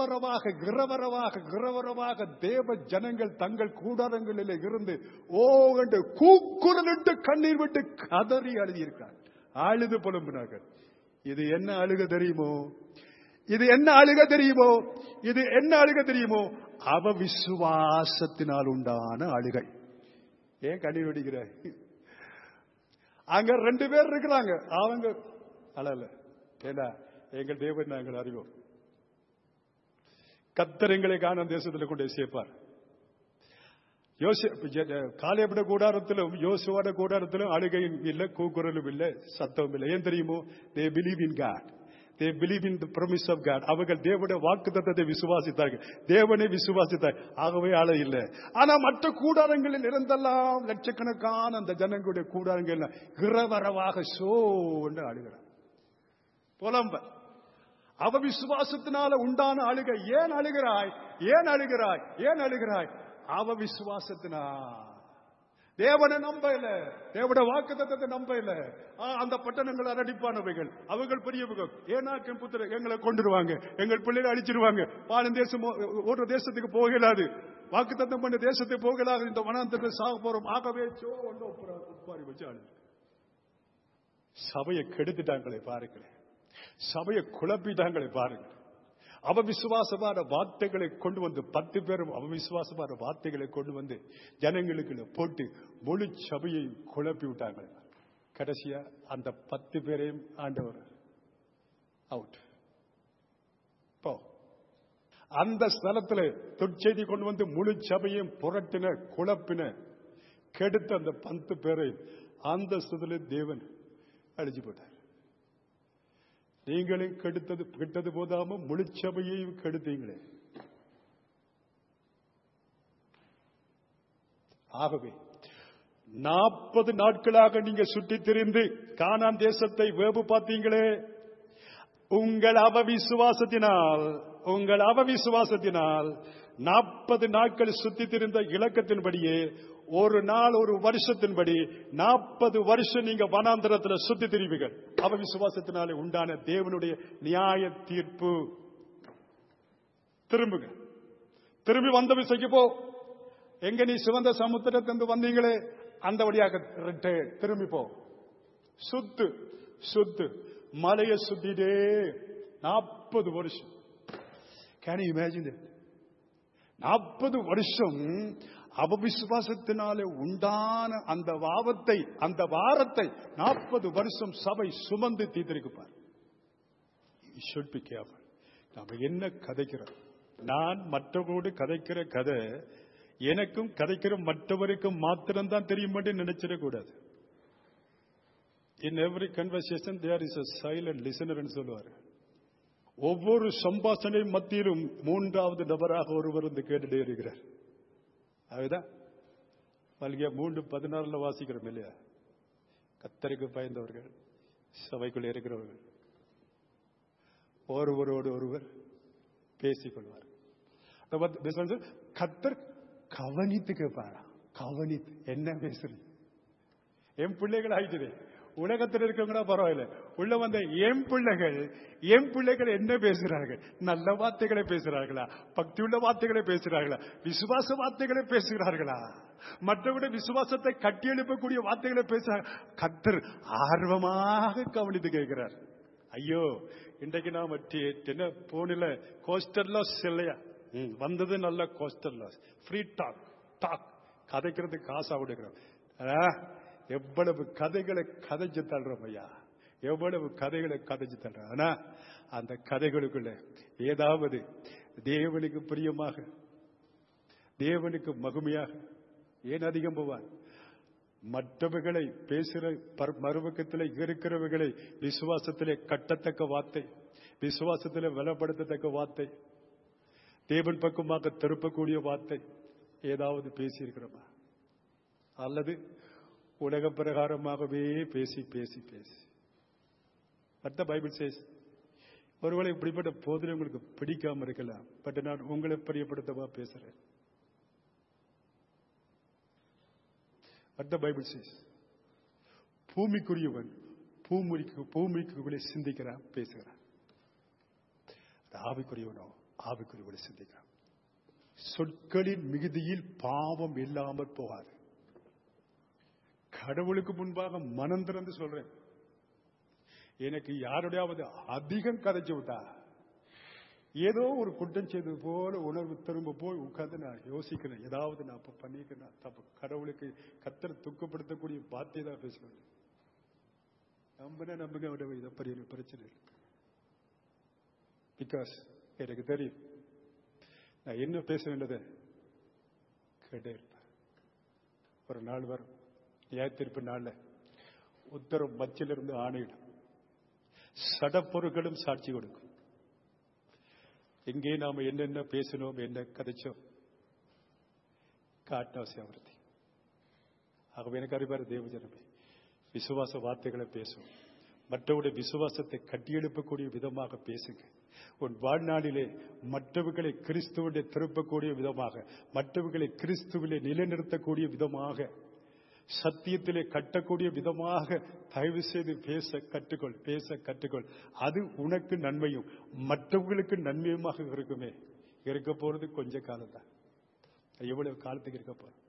[SPEAKER 1] இரவரவாக தேவ ஜனங்கள் தங்கள் கூடாரங்களில் இருந்து ஓகண்டு கூக்குரலிட்டு கண்ணீர் விட்டு கதறி அழுதியிருக்கிறார், அழுது புலம்பினார்கள். இது என்ன அழுக தெரியுமோ? இது என்ன அழுக தெரியுமோ? அவ விசுவாசத்தினால் உண்டான அழுகை. ஏன் கண்ணீர் வடிக்கிற? அங்க 2 பேர் இருக்கிறாங்க, அவங்க அழல. ஏன்னா எங்கள் தேவன் நாங்கள் அறிவோம். கர்த்தர் எங்களை கானான் தேசத்தில் கொண்டு சேர்ப்பார். காலேபுடைய கூடாரத்திலும் யோசுவாவுடைய கூடாரத்திலும் அழுகையும் இல்லை, கூக்குரலும் இல்லை, சத்தமும் இல்லை. ஏன் தெரியுமோ? they believe in God, they believe in the promise of God. அவர்கள் தேவனுடைய வாக்குத்தத்தத்தை விசுவாசித்தார்கள், தேவனை விசுவாசித்தார், ஆகவே அழ இல்லை. ஆனா மற்ற கூடாரங்களில் இருந்தெல்லாம் லட்சக்கணக்கான அந்த ஜனங்களுடைய கூடாரங்கள் இரவரவாக சோன்னு அழுகிறார், புலம்ப. அவ விசுவாசத்தினால உண்டான அழுகை. ஏன் அழுகிறாய்? அவ விசுவாசத்தினா தேவனை நம்ப இல்ல, தேவட வாக்குத்தத்தத்தை நம்ப இல்ல. அந்த பட்டணங்கள் அரடிப்பானவைகள், அவர்கள் பெரியவர்கள். ஏனாக்கின் புத்திரர் எங்களை கொண்டுருவாங்க, எங்கள் பிள்ளைகளை அழிச்சிருவாங்க, பாலும் தேசம் ஒரு தேசத்துக்கு போகலாது, வாக்குத்தத்தம் பண்ண தேசத்துக்கு போகலாது, இந்த வனாந்தரத்தை சாக போறோம். ஆகவே உப்பாரி வச்சு அழு. சபையை கெடுத்துட்டாங்களே பாருங்களேன், சபையை குழப்பிட்டாங்களே பாருங்க. அவவிசுவாசமான வார்த்தைகளை கொண்டு வந்து 10 பேரும் அவவிசுவாசமான வார்த்தைகளை கொண்டு வந்து ஜனங்களுக்கு போட்டு முழு சபையை குழப்பி விட்டாங்க. கடைசியா அந்த 10 பேரையும் ஆண்டவர் அவுட். அந்த ஸ்தலத்தில் தொற்செய்தி கொண்டு வந்து முழு சபையும் புரட்டின, குழப்பின, கெடுத்த அந்த 10 பேரை அந்த ஸ்தலத்தில் தேவன் அழிச்சு போட்டார். நீங்களும் கெட்டது போதாம முழு சபையையும் கெடுத்தீங்களே. ஆகவே 40 நாட்களாக நீங்க சுற்றி திரிந்து கானான் தேசத்தை வேவு பார்த்தீங்களே, உங்கள் அவவிசுவாசத்தினால் 40 நாட்கள் சுத்தி திரிந்த இலக்கத்தின்படியே ஒரு நாள் ஒரு வருஷத்தின்படி 40 வருஷம் நீங்க வனாந்தரத்தில் சுத்தி திரிவீர்கள். அவ விசுவாசத்தினாலே உண்டான தேவனுடைய நியாய தீர்ப்பு. திரும்புங்க, திரும்பி வந்த விசைக்கு போ. எங்க நீ சிவந்த சமுத்திரத்திலிருந்து வந்தீங்களே அந்த வழியாக திரும்பி போ. சுத்து சுத்து மலையை சுத்திட்டே 40 வருஷம். Can you imagine? 40 வருஷம் அபவிசுவாசத்தினாலே உண்டான அந்த பாவத்தை, அந்த வாரத்தை 40 வருஷம் சபை சுமந்து தீர்த்திருப்பார். நாம என்ன கதைக்கிறோம்? நான் மற்றவர்களோடு கதைக்கிற கதை எனக்கும் கதைக்கிற மற்றவருக்கும் மாத்திரம்தான் தெரியும் என்று நினைச்சிடக்கூடாது. In every conversation there is a silent listener என்று சொல்லுவார். ஒவ்வொரு சம்பாஷணை மத்தியிலும் மூன்றாவது நபராக ஒருவர் வந்து கேட்டுட்டே இருக்கிறார். அதுதான் மல்கியா 3:16 வாசிக்கிறோம் இல்லையா? கர்த்தருக்கு பயந்தவர்கள் சபைக்குள் இருக்கிறவர்கள் ஒருவரோடு ஒருவர் பேசிக்கொள்வார். கர்த்தர் கவனித்து கேட்பாரா? கவனித்து என்ன பேசுறது? என் பிள்ளைகள் ஆயிடுது. உலகத்தில் இருக்கவங்களா பரவாயில்ல, உள்ள வந்த என் பிள்ளைகள் என்ன பேசுகிறார்கள்? நல்ல வார்த்தைகளை பேசுகிறார்களா? பக்தியுள்ள வார்த்தைகளை பேசுகிறார்களா? விசுவாச வார்த்தைகளை பேசுகிறார்களா? மற்றவருடைய விசுவாசத்தை கட்டி எழுப்பக்கூடிய வார்த்தைகளை பேசுகிறார்கள். கர்த்தர் ஆர்வமாக கவனித்து கேட்கிறார். ஐயோ, இன்றைக்கு நாம என்ன போனில கோஸ்டர் லாஸ் இல்லையா வந்தது? நல்ல கோஸ்டர் லாஸ், ஃப்ரீ டாக் கதைக்கிறதுக்கு காசா கொடுக்கிறோம். எவ்வளவு கதைகளை கதைச்சு தள்ளுறோம் ஐயா, எவ்வளவு கதைகளை கதைச்சு தள்ளுறோம். ஆனா அந்த கதைகளுக்குள்ள ஏதாவது தேவனுக்கு பிரியமாக, தேவனுக்கு மகிமையாக ஏன் அதிகம் போவார்? மற்றவர்களை பேசுற மறுபக்கத்தில் இருக்கிறவர்களை விசுவாசத்திலே கட்டத்தக்க வார்த்தை, விசுவாசத்திலே பலப்படுத்தத்தக்க வார்த்தை, தேவன் பக்கமாக திருப்பக்கூடிய வார்த்தை ஏதாவது பேசியிருக்கிறோமா? அல்லது உலக பிரகாரமாகவே பேசி பேசி பேசி பட் பைபிள் சேஸ். ஒருவேளை இப்படிப்பட்ட போதில் உங்களுக்கு பிடிக்காம இருக்கலாம், பட் நான் உங்களை பிரியப்படுத்தவா பேசுறேன். பட் பைபிள் சேஸ் பூமிக்குரியவன் பூமிக்குள்ளே சிந்திக்கிறான், பேசுகிறான். ஆவிக்குரியவனோ ஆவிக்குரியவனை சிந்திக்கிறான். சொற்களின் மிகுதியில் பாவம் இல்லாமல் போகாது. கடவுளுக்கு முன்பாக மனம் திறந்து சொல்றேன், எனக்கு யாருடையாவது அதிகம் கதைச்சு விட்டா ஏதோ ஒரு குற்றம் செய்தது போல உணர்வு திரும்ப போய் உட்கார்ந்து நான் யோசிக்கிறேன், ஏதாவது நான் இப்ப பண்ணிக்கிறேன் தப்பு. கடவுளுக்கு கர்த்தரை துக்கப்படுத்தக்கூடிய வார்த்தை தான் பேசுவேன். நம்புங்க இதை பெரிய பிரச்சனை இருக்கு. பிகாஸ் எனக்கு தெரியும் நான் என்ன பேச வேண்டியதை கேட்டே இருப்பேன். ஒரு நாள் வரும், நியாயத்தீர்ப்பு நாள்ல உத்தரவு மச்சிலிருந்து ஆணையிடும், சடப்பொருட்களும் சாட்சி கொடுக்கும். எங்கே நாம என்னென்ன பேசினோம், என்ன கதைச்சோம், காட்டாசியாவர்த்தி. ஆகவே எனக்கு அறிவார தேவஜனமே, விசுவாச வார்த்தைகளை பேசும், மற்றவருடைய விசுவாசத்தை கட்டியெழுப்பக்கூடிய விதமாக பேசுங்க. உன் வாழ்நாளிலே மற்றவர்களை கிறிஸ்துவனை திருப்பக்கூடிய விதமாக, மற்றவர்களை கிறிஸ்துவிலே நிலைநிறுத்தக்கூடிய விதமாக, சத்தியத்திலே கட்டக்கூடிய விதமாக தயவு செய்து பேச கற்றுக்கொள். அது உனக்கு நன்மையும் மற்றவர்களுக்கு நன்மையுமாக இருக்குமே. இருக்க போறது கொஞ்ச காலம் தான். எவ்வளவு காலத்துக்கு இருக்க போற?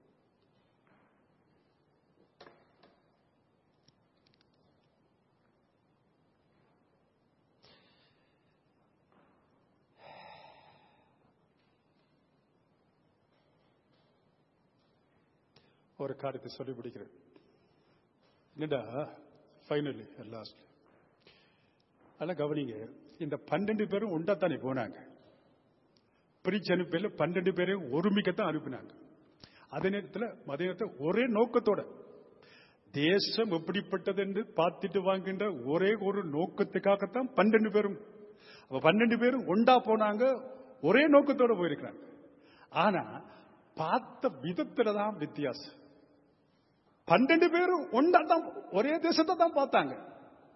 [SPEAKER 1] ஒரு காரியத்தை சொல்லி பிடிக்கிறேன். என்னடா ஃபைனலி லாஸ்ட் அல்ல கவனிங்க, இந்த 12 பேரும் உண்டாத்தானே போனாங்க. பிரிச்சு அனுப்பல 12 பேரையும் ஒருமிக்கத்தான் அனுப்பினாங்க. அதே நேரத்தில் ஒரே நோக்கத்தோட தேசம் எப்படிப்பட்டது என்று பார்த்துட்டு வாங்கின்ற ஒரே ஒரு நோக்கத்துக்காகத்தான் 12 பேரும். 12 பேரும் ஒண்டா போனாங்க, ஒரே நோக்கத்தோட போயிருக்கிறாங்க. ஆனா பார்த்த விதத்துல தான் வித்தியாசம். 12 பேரும் ஒன்றா தான் ஒரே தேசத்தை தான் பார்த்தாங்க.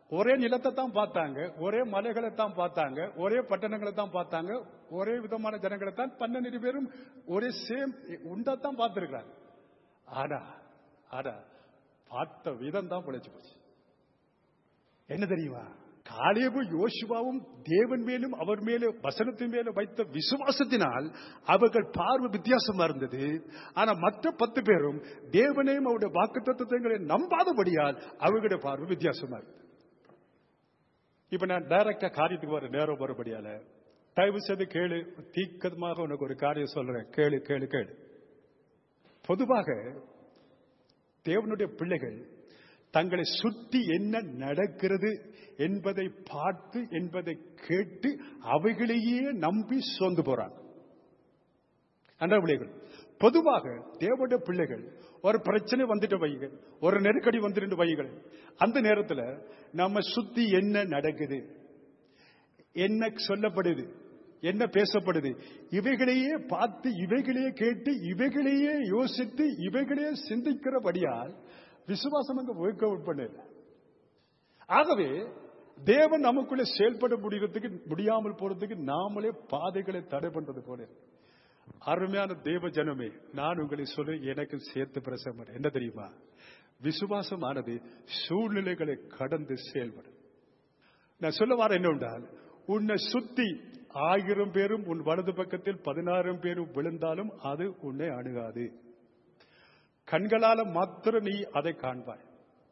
[SPEAKER 1] ஒரே நிலத்தை தான் பார்த்தாங்க, ஒரே மலைகளை தான் பார்த்தாங்க, ஒரே பட்டணங்களை தான் பார்த்தாங்க, ஒரே விதமான ஜனங்களை தான் 12 பேரும் ஒரே சேம் உண்டாத்தான் பார்த்திருக்கிறாங்க. ஆனா பார்த்த விதம் தான் பிழைச்சு போச்சு. என்ன தெரியுமா? காலேபும் யோசுவாவும் தேவன் மேலும் அவர் மேலே வசனத்தின் மேலே வைத்த விசுவாசத்தினால் அவர்கள் பார்வை வித்தியாசமா இருந்தது. ஆனா மற்ற 10 பேரும் தேவனையும் அவருடைய வாக்குத்தத்தங்களை நம்பாதபடியால் அவர்களுடைய பார்வை வித்தியாசமா இருந்தது. இப்ப நான் டைரக்டா காரியத்துக்கு வர நேரம் வரபடியால தயவு செய்து கேளு. தீக்கமாக உனக்கு ஒரு காரியம் சொல்றேன், கேளு கேளு கேளு. பொதுவாக தேவனுடைய பிள்ளைகள் தங்களை சுற்றி என்ன நடக்கிறது என்பதை பார்த்து என்பதை கேட்டு அவைகளையே நம்பி சோர்ந்து போறாங்க. பிள்ளைகள் பொதுவாக தேவனுடைய பிள்ளைகள் ஒரு பிரச்சனை வந்துட்டு வைகள், ஒரு நெருக்கடி வந்துட்டு வைகள், அந்த நேரத்தில் நம்ம சுத்தி என்ன நடக்குது, என்ன சொல்லப்படுது, என்ன பேசப்படுது, இவைகளையே பார்த்து இவைகளையே கேட்டு இவைகளையே யோசித்து இவைகளையே சிந்திக்கிறபடியால் விசுவாசம் அங்க ஒர்க் அவுட் பண்ணல. ஆகவே தேவன் நமக்குள்ளே செயல்பட முடியாமல் போறதுக்கு நாமளே பாதைகளை தடை பண்றது போல. அருமையான தேவ ஜனமே, நான் உங்களை சொல்ல எனக்கு சேர்த்து பிரசவம் என்ன தெரியுமா? விசுவாசமானது சூழ்நிலைகளை கடந்து செயல்படும். நான் சொல்ல வர என்னவென்றால், உன்னை சுத்தி 1000 பேரும் உன் வலது பக்கத்தில் 16 பேரும் விழுந்தாலும் அது உன்னை அணுகாது. கண்களால மாத்திரம் நீ அதை காண்பாய்.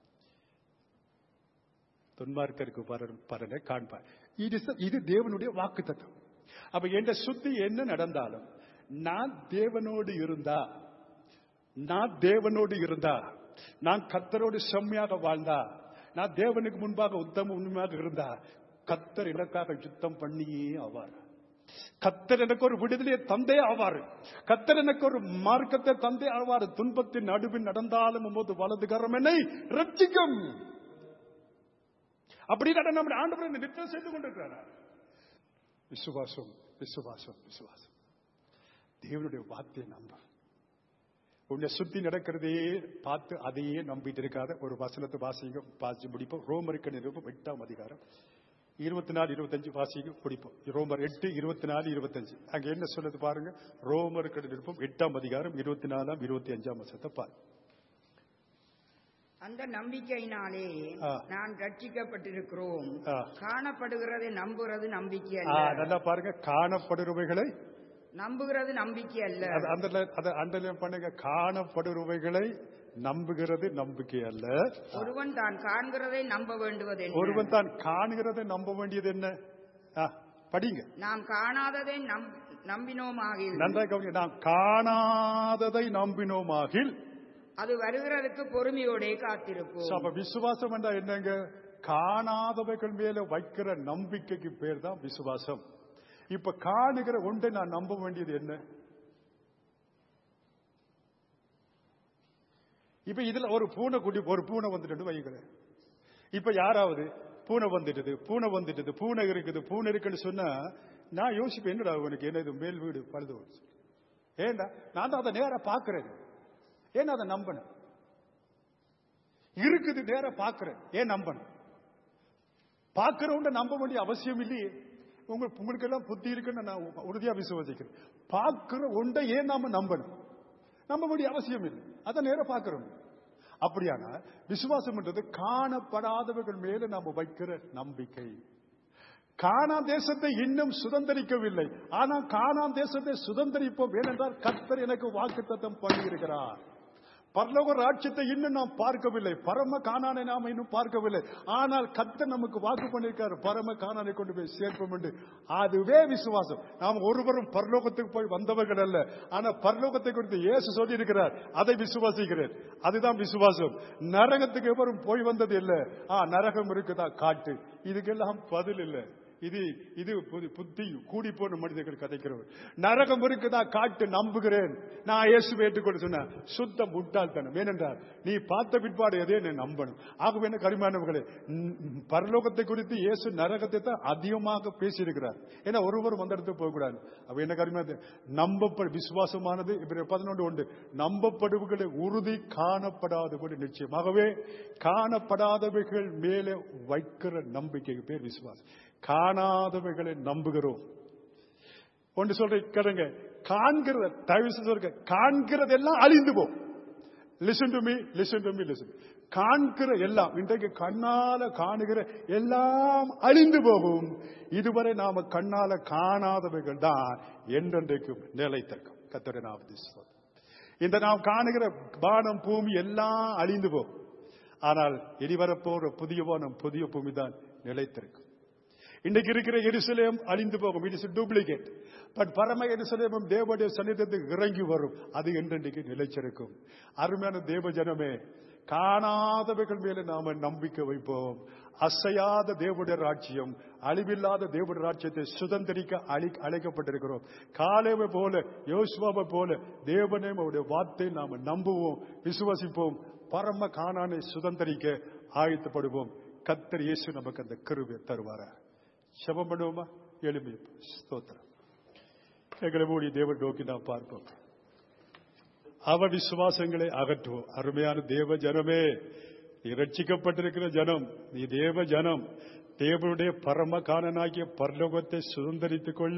[SPEAKER 1] துன்மார்க்கருக்கு பலனை காண்பாய். இது தேவனுடைய வாக்குத்தத்தம். அப்ப என்ற சுத்தி என்ன நடந்தாலும் நான் தேவனோடு இருந்தா, நான் கர்த்தரோடு செம்மையாக வாழ்ந்தா, நான் தேவனுக்கு முன்பாக உத்தம உண்மையாக இருந்தா, கர்த்தர் எனக்காக யுத்தம் பண்ணியே ஆவார். கர்த்தர் எனக்கு ஒரு விடுதலையை தந்தே ஆவார். கர்த்தர் எனக்கு ஒரு மார்க்கத்தை தந்தே ஆவார். துன்பத்தின் நடுவில் நடந்தாலும் போது வலது கரம் என்னை ரட்சிக்கும். அப்படி நம்ம ஆண்டவர் நிச்சயம் செய்து கொண்டிருக்கிறார். விசுவாசம் விசுவாசம் விசுவாசம். தேவனுடைய வார்த்தையை நம்ப. உன்னை சுத்தி நடக்கிறதே பார்த்து அதையே நம்பிட்டு இருக்காத. ஒரு வசனத்தை வாசி முடிப்போம். ரோமருக்கு நிருபம் 8ஆம் அதிகாரம் 24-25 வாசிக்கு முடிப்போம். ரோமர் 8:24-25 அங்க என்ன சொல்லுது பாருங்க. ரோமருக்கு நிருபம் 8ஆம் அதிகாரம் 24-25 வசனத்தை பாருங்க.
[SPEAKER 2] அந்த நம்பிக்கையினாலே நான் ரட்சிக்கப்பட்டிருக்கிறோம். காணப்படுகிறதை நம்புகிறது நம்பிக்கை அல்ல.
[SPEAKER 1] நல்லா பாருங்க, காணப்படுறவைகளை
[SPEAKER 2] நம்புகிறது நம்பிக்கை அல்ல.
[SPEAKER 1] அந்த பண்ணுங்க, காணப்படுறவைகளை நம்புகிறது நம்பிக்கை அல்ல.
[SPEAKER 2] ஒருவன் தான் காண்கிறதை நம்ப வேண்டுவது என்ன?
[SPEAKER 1] ஒருவன் தான் காண்கிறதை நம்ப வேண்டியது என்ன? படிங்க.
[SPEAKER 2] நாம் காணாததை நம்பினோமாகில்.
[SPEAKER 1] நன்றாக கவனிங்க. நாம் காணாததை நம்பினோமாகில்
[SPEAKER 2] அது வருகிறதுக்கு பொறுமையோட காத்திருப்போம்.
[SPEAKER 1] அப்ப விசுவாசம் என்றா என்னங்க? காணாதவைகள் மேல வைக்கிற நம்பிக்கைக்கு பேர் தான் விசுவாசம். இப்ப காணுகிற ஒன்றை நான் நம்ப வேண்டியது என்ன? இப்ப இதுல ஒரு பூனை வந்துட்டு வைக்கிறேன். இப்ப யாராவது பூனை இருக்குன்னு சொன்னா நான் யோசிப்பேன், என்னடா உனக்கு என்ன இது மேல் வீடு பழுது போச்சு? ஏண்டா நான் தான் அதை நேர பாக்குறேன். ஏன்னா அதை நம்பணும். இருக்குது நேர பாக்குறேன், ஏன் நம்பணும்? பாக்குறவங்க நம்ப வேண்டிய அவசியம் இல்லையே. உங்களுக்கு எல்லாம் புத்தி இருக்குன்னு நான் உறுதியா விசுவாசிக்கிறேன். பாக்குற ஒன்றை ஏன் நாம நம்பணும்? நம்ப வேண்டிய அவசியம் இல்லை. அதை நேர பாக்குறோம். அப்படியான விசுவாசம் என்றது காணப்படாதவர்கள் மேல நாம வைக்கிற நம்பிக்கை. கானான் தேசத்தை இன்னும் சுதந்திரிக்கவில்லை, ஆனால் கானான் தேசத்தை சுதந்திரிப்போம். ஏனென்றால் கர்த்தர் எனக்கு வாக்குத்தத்தம் பண்ணியிருக்கிறார். பரலோக ராஜ்யத்தை இன்னும் நாம் பார்க்கவில்லை, பரம கானானை நாம் இன்னும் பார்க்கவில்லை. ஆனால் கர்த்தர் நமக்கு வாக்கு பண்ணியிருக்கார், பரம கானானை கொண்டு போய் சேர்ப்போம் என்று. அதுவே விசுவாசம். நாம் ஒருவரும் பரலோகத்துக்கு போய் வந்தவர்கள் அல்ல, ஆனா பரலோகத்தை குறித்து இயேசு சொல்லி இருக்கிறார், அதை விசுவாசிக்கிறேன். அதுதான் விசுவாசம். நரகத்துக்கு எவரும் போய் வந்தது இல்லை. நரகம் இருக்குதா காட்டு, இதுக்கெல்லாம் பதில் இல்லை. இது புத்தி கூடி போன மனிதர்கள் கதைக்கிறவர். நரகம் இருக்குதா காட்டு நம்புகிறேன், நான் இயேசுவை ஏற்றுக்கொண்டு சொன்ன சுத்த முட்டாள்தனம். ஏனென்றால் நீ பார்த்த பிற்பாடு எதே நீ நம்பணும். ஆகவே என்ன கரிமானவர்களே, பரலோகத்தை குறித்து இயேசு நரகத்தை தான் அதிகமாக பேசியிருக்கிறார். ஏன்னா ஒருவரும் அந்த இடத்துக்கு போகக்கூடாது. அவ என்ன கரிமான நம்பப்படும் விசுவாசமானது 11 நம்பப்படுவர்களை உறுதி காணப்படாதபடி நிச்சயமாகவே காணப்படாதவைகள் மேலே வைக்கிற நம்பிக்கைக்கு பேர் விசுவாசம். காணாதவைகளை நம்புகிறோம். ஒன்று சொல்றேங்க, காண்கிறத தயவு சொல்ற, காண்கிறதெல்லாம் அழிந்து போ. Listen to me, listen to me, listen. காண்கிற எல்லாம், இன்றைக்கு கண்ணால காணுகிற எல்லாம் அழிந்து போகும். இதுவரை நாம கண்ணால காணாதவைகள் தான் என்றென்றைக்கும் நிலைத்திருக்கும். கர்த்தருடைய நாமத்தில் இந்த நாம் காணுகிற வானம் பூமி எல்லாம் அழிந்து போகும். ஆனால் இனி வரப்போற புதிய வானம் புதிய பூமி தான் நிலைத்திருக்கும். இன்னைக்கு இருக்கிற எருசலேம் அழிந்து போகும். It is duplicate. பட் பரம எருசலேமும் தேவனுடைய சன்னிதானத்துக்கு இறங்கி வரும். அது என்றென்றைக்கு நிலைச்சிருக்கும். அருமையான தேவ ஜனமே, காணாதவைகள் மேல நாம நம்பிக்கை வைப்போம். அசையாத தேவனுடைய ராஜ்யம், அழிவில்லாத தேவனுடைய ராஜ்யத்தை சுதந்திரிக்க அழைக்கப்பட்டிருக்கிறோம். காலேவை போல, யோசுவாவை போல தேவனையும் அவருடைய வார்த்தை நாம நம்புவோம், விசுவாசிப்போம். பரம கானானை சுதந்திரிக்க ஆயத்தப்படுவோம். கர்த்தர் இயேசு நமக்கு அந்த கிருபையை தருவாரா. ஜெபம் பண்ணுவோமா? எளிமை ஸ்தோத்திரம். எங்களை மூடி தேவன் நோக்கி நாம் பார்ப்போம். அவ விசுவாசங்களை அகற்றுவோம். அருமையான தேவ ஜனமே, நீ ரட்சிக்கப்பட்டிருக்கிற ஜனம், நீ தேவ ஜனம். தேவனுடைய பரம காணனாகிய பரலோகத்தை சுதந்திரித்துக் கொள்ள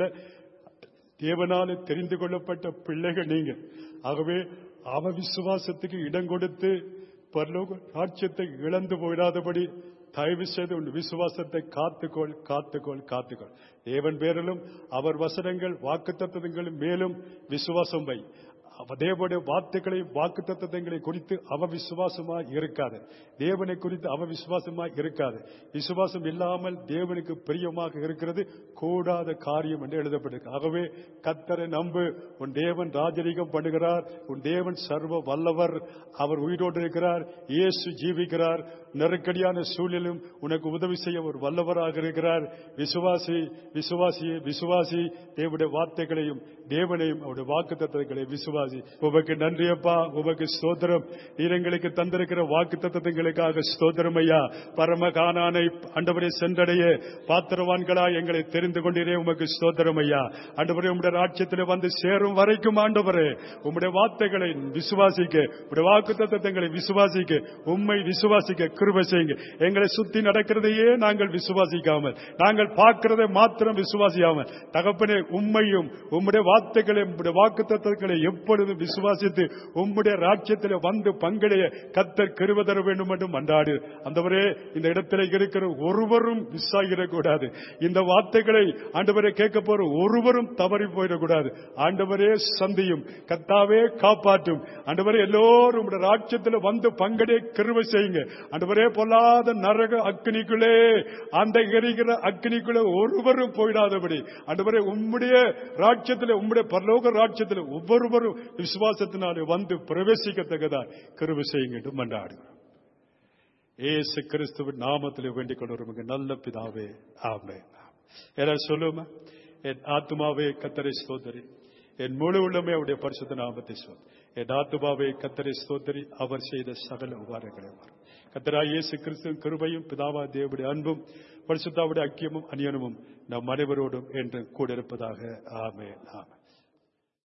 [SPEAKER 1] தேவனால தெரிந்து கொள்ளப்பட்ட பிள்ளைகள் நீங்க. ஆகவே அவ விசுவாசத்துக்கு இடம் கொடுத்து பரலோக ராஜ்யத்தை இழந்து போயிடாதபடி தயவு செய்து உன் விசுவாசத்தை காத்துக்கொள், காத்துக்கொள், காத்துக்கொள். தேவன் பேரிலும் அவர் வசனங்கள் வாக்குத்தத்தங்களும் மேலும் விசுவாசம் வை. தேவனுடைய வார்த்தைகளை வாக்குத்தத்தங்களை குறித்து அவ விசுவாசமா இருக்காது. தேவனை குறித்து அவ விசுவாசமா இருக்காது. விசுவாசம் இல்லாமல் தேவனுக்கு பிரியமாக இருக்கிறது கூடாத காரியம் என்று எழுதப்பட்டிருக்கு. ஆகவே கர்த்தரை நம்பு. உன் தேவன் ராஜரீகம் பண்ணுகிறார். உன் தேவன் சர்வ வல்லவர். அவர் உயிரோடு இருக்கிறார். இயேசு ஜீவிக்கிறார். நெருக்கடியான சூழலும் உனக்கு உதவி செய்ய ஒரு வல்லவராக இருக்கிறார். விசுவாசி, விசுவாசி, விசுவாசி. தேவனுடைய வார்த்தைகளையும் தேவனையும் அவருடைய வாக்குத்தத்தங்களை விசுவாசி. உமக்கு நன்றி அப்பா, உமக்கு ஸ்தோத்திரம். நீர் எங்களுக்கு தந்திருக்கிற வாக்குத்தத்தங்களுக்காக ஸ்தோத்திரம் ஐயா. பரம கானானை ஆண்டவரே சென்றடைய பாத்திரவான்களா எங்களை தெரிந்து கொண்டீரே, உமக்கு ஸ்தோத்திரம் ஐயா. ஆண்டவரே, உம்முடைய ராஜ்யத்தில் வந்து சேரும் வரைக்கும் ஆண்டவரே உம்முடைய வார்த்தைகளை விசுவாசிக்க, உம்முடைய வாக்குத்தத்தங்களை விசுவாசிக்க, உம்மை விசுவாசிக்க கிருபை செய்யுங்க. எங்களை சுத்தி நடக்கிறதையே நாங்கள் விசுவாசிக்காமல், நாங்கள் பார்க்கிறதை மாத்திரம் விசுவாசிக்காமல், தகப்பனே உம்மையும் உம்முடைய வார்த்தைகளை உம்முடைய வாக்குத்தத்தங்களை எப்பொழுதும் விசுவாசித்து உம்முடைய ராஜ்யத்தில் வந்து பங்கடைய கர்த்தர் கிருபை தர வேண்டும் என்று மன்றாடு. ஆண்டவரே, இந்த இடத்துல இருக்கிற ஒருவரும் மிஸ் ஆகிடக்கூடாது. இந்த வார்த்தைகளை ஆண்டவரே கேட்க போற ஒருவரும் தவறி போயிடக்கூடாது. ஆண்டவரே சந்தியும், கர்த்தாவே காப்பாற்றும். ஆண்டவரே, எல்லோரும் உம்முடைய ராஜ்யத்தில் வந்து பங்கடைய கிருபை செய்யுங்க. ஆண்டவரே, பொல்லாத நரக அக்னிக்குள்ளே, அந்த எரிகிற அக்னிக்குள்ளே ஒருவரும் போயிடாதபடி ஆண்டவரே உம்முடைய ராஜ்யத்தில், உம்முடைய பரலோக ராஜ்யத்தில் ஒவ்வொருவரும் விசுவாசத்தினாலே வந்து பிரவேசிக்கத்தக்கதா கிருபை செய்யுங்க என்று மன்றாடுகிறோம். இயேசு கிறிஸ்துவின் நாமத்திலே வேண்டிக் கொள்கிறோம் நல்ல பிதாவே, ஆமென். என்ன சொல்லுமா? என் ஆத்துமாவே கர்த்தரை ஸ்தோத்திரி, என் முழு உள்ளமே அவருடைய பரிசுத்த நாமத்தை ஸ்தோத்திரி. என் ஆத்துமாவே கர்த்தரை ஸ்தோத்திரி, அவர் செய்த சகல உபகாரங்களை. கர்த்தராகிய இயேசு கிறிஸ்துவின் கிருபையும் பிதாவா தேவனுடைய அன்பும் பரிசுத்தாவுடைய ஐக்கியமும் அநியனமும் நம் அனைவரோடும் என்று கூட இருப்பதாக. ஆமென், ஆமென்.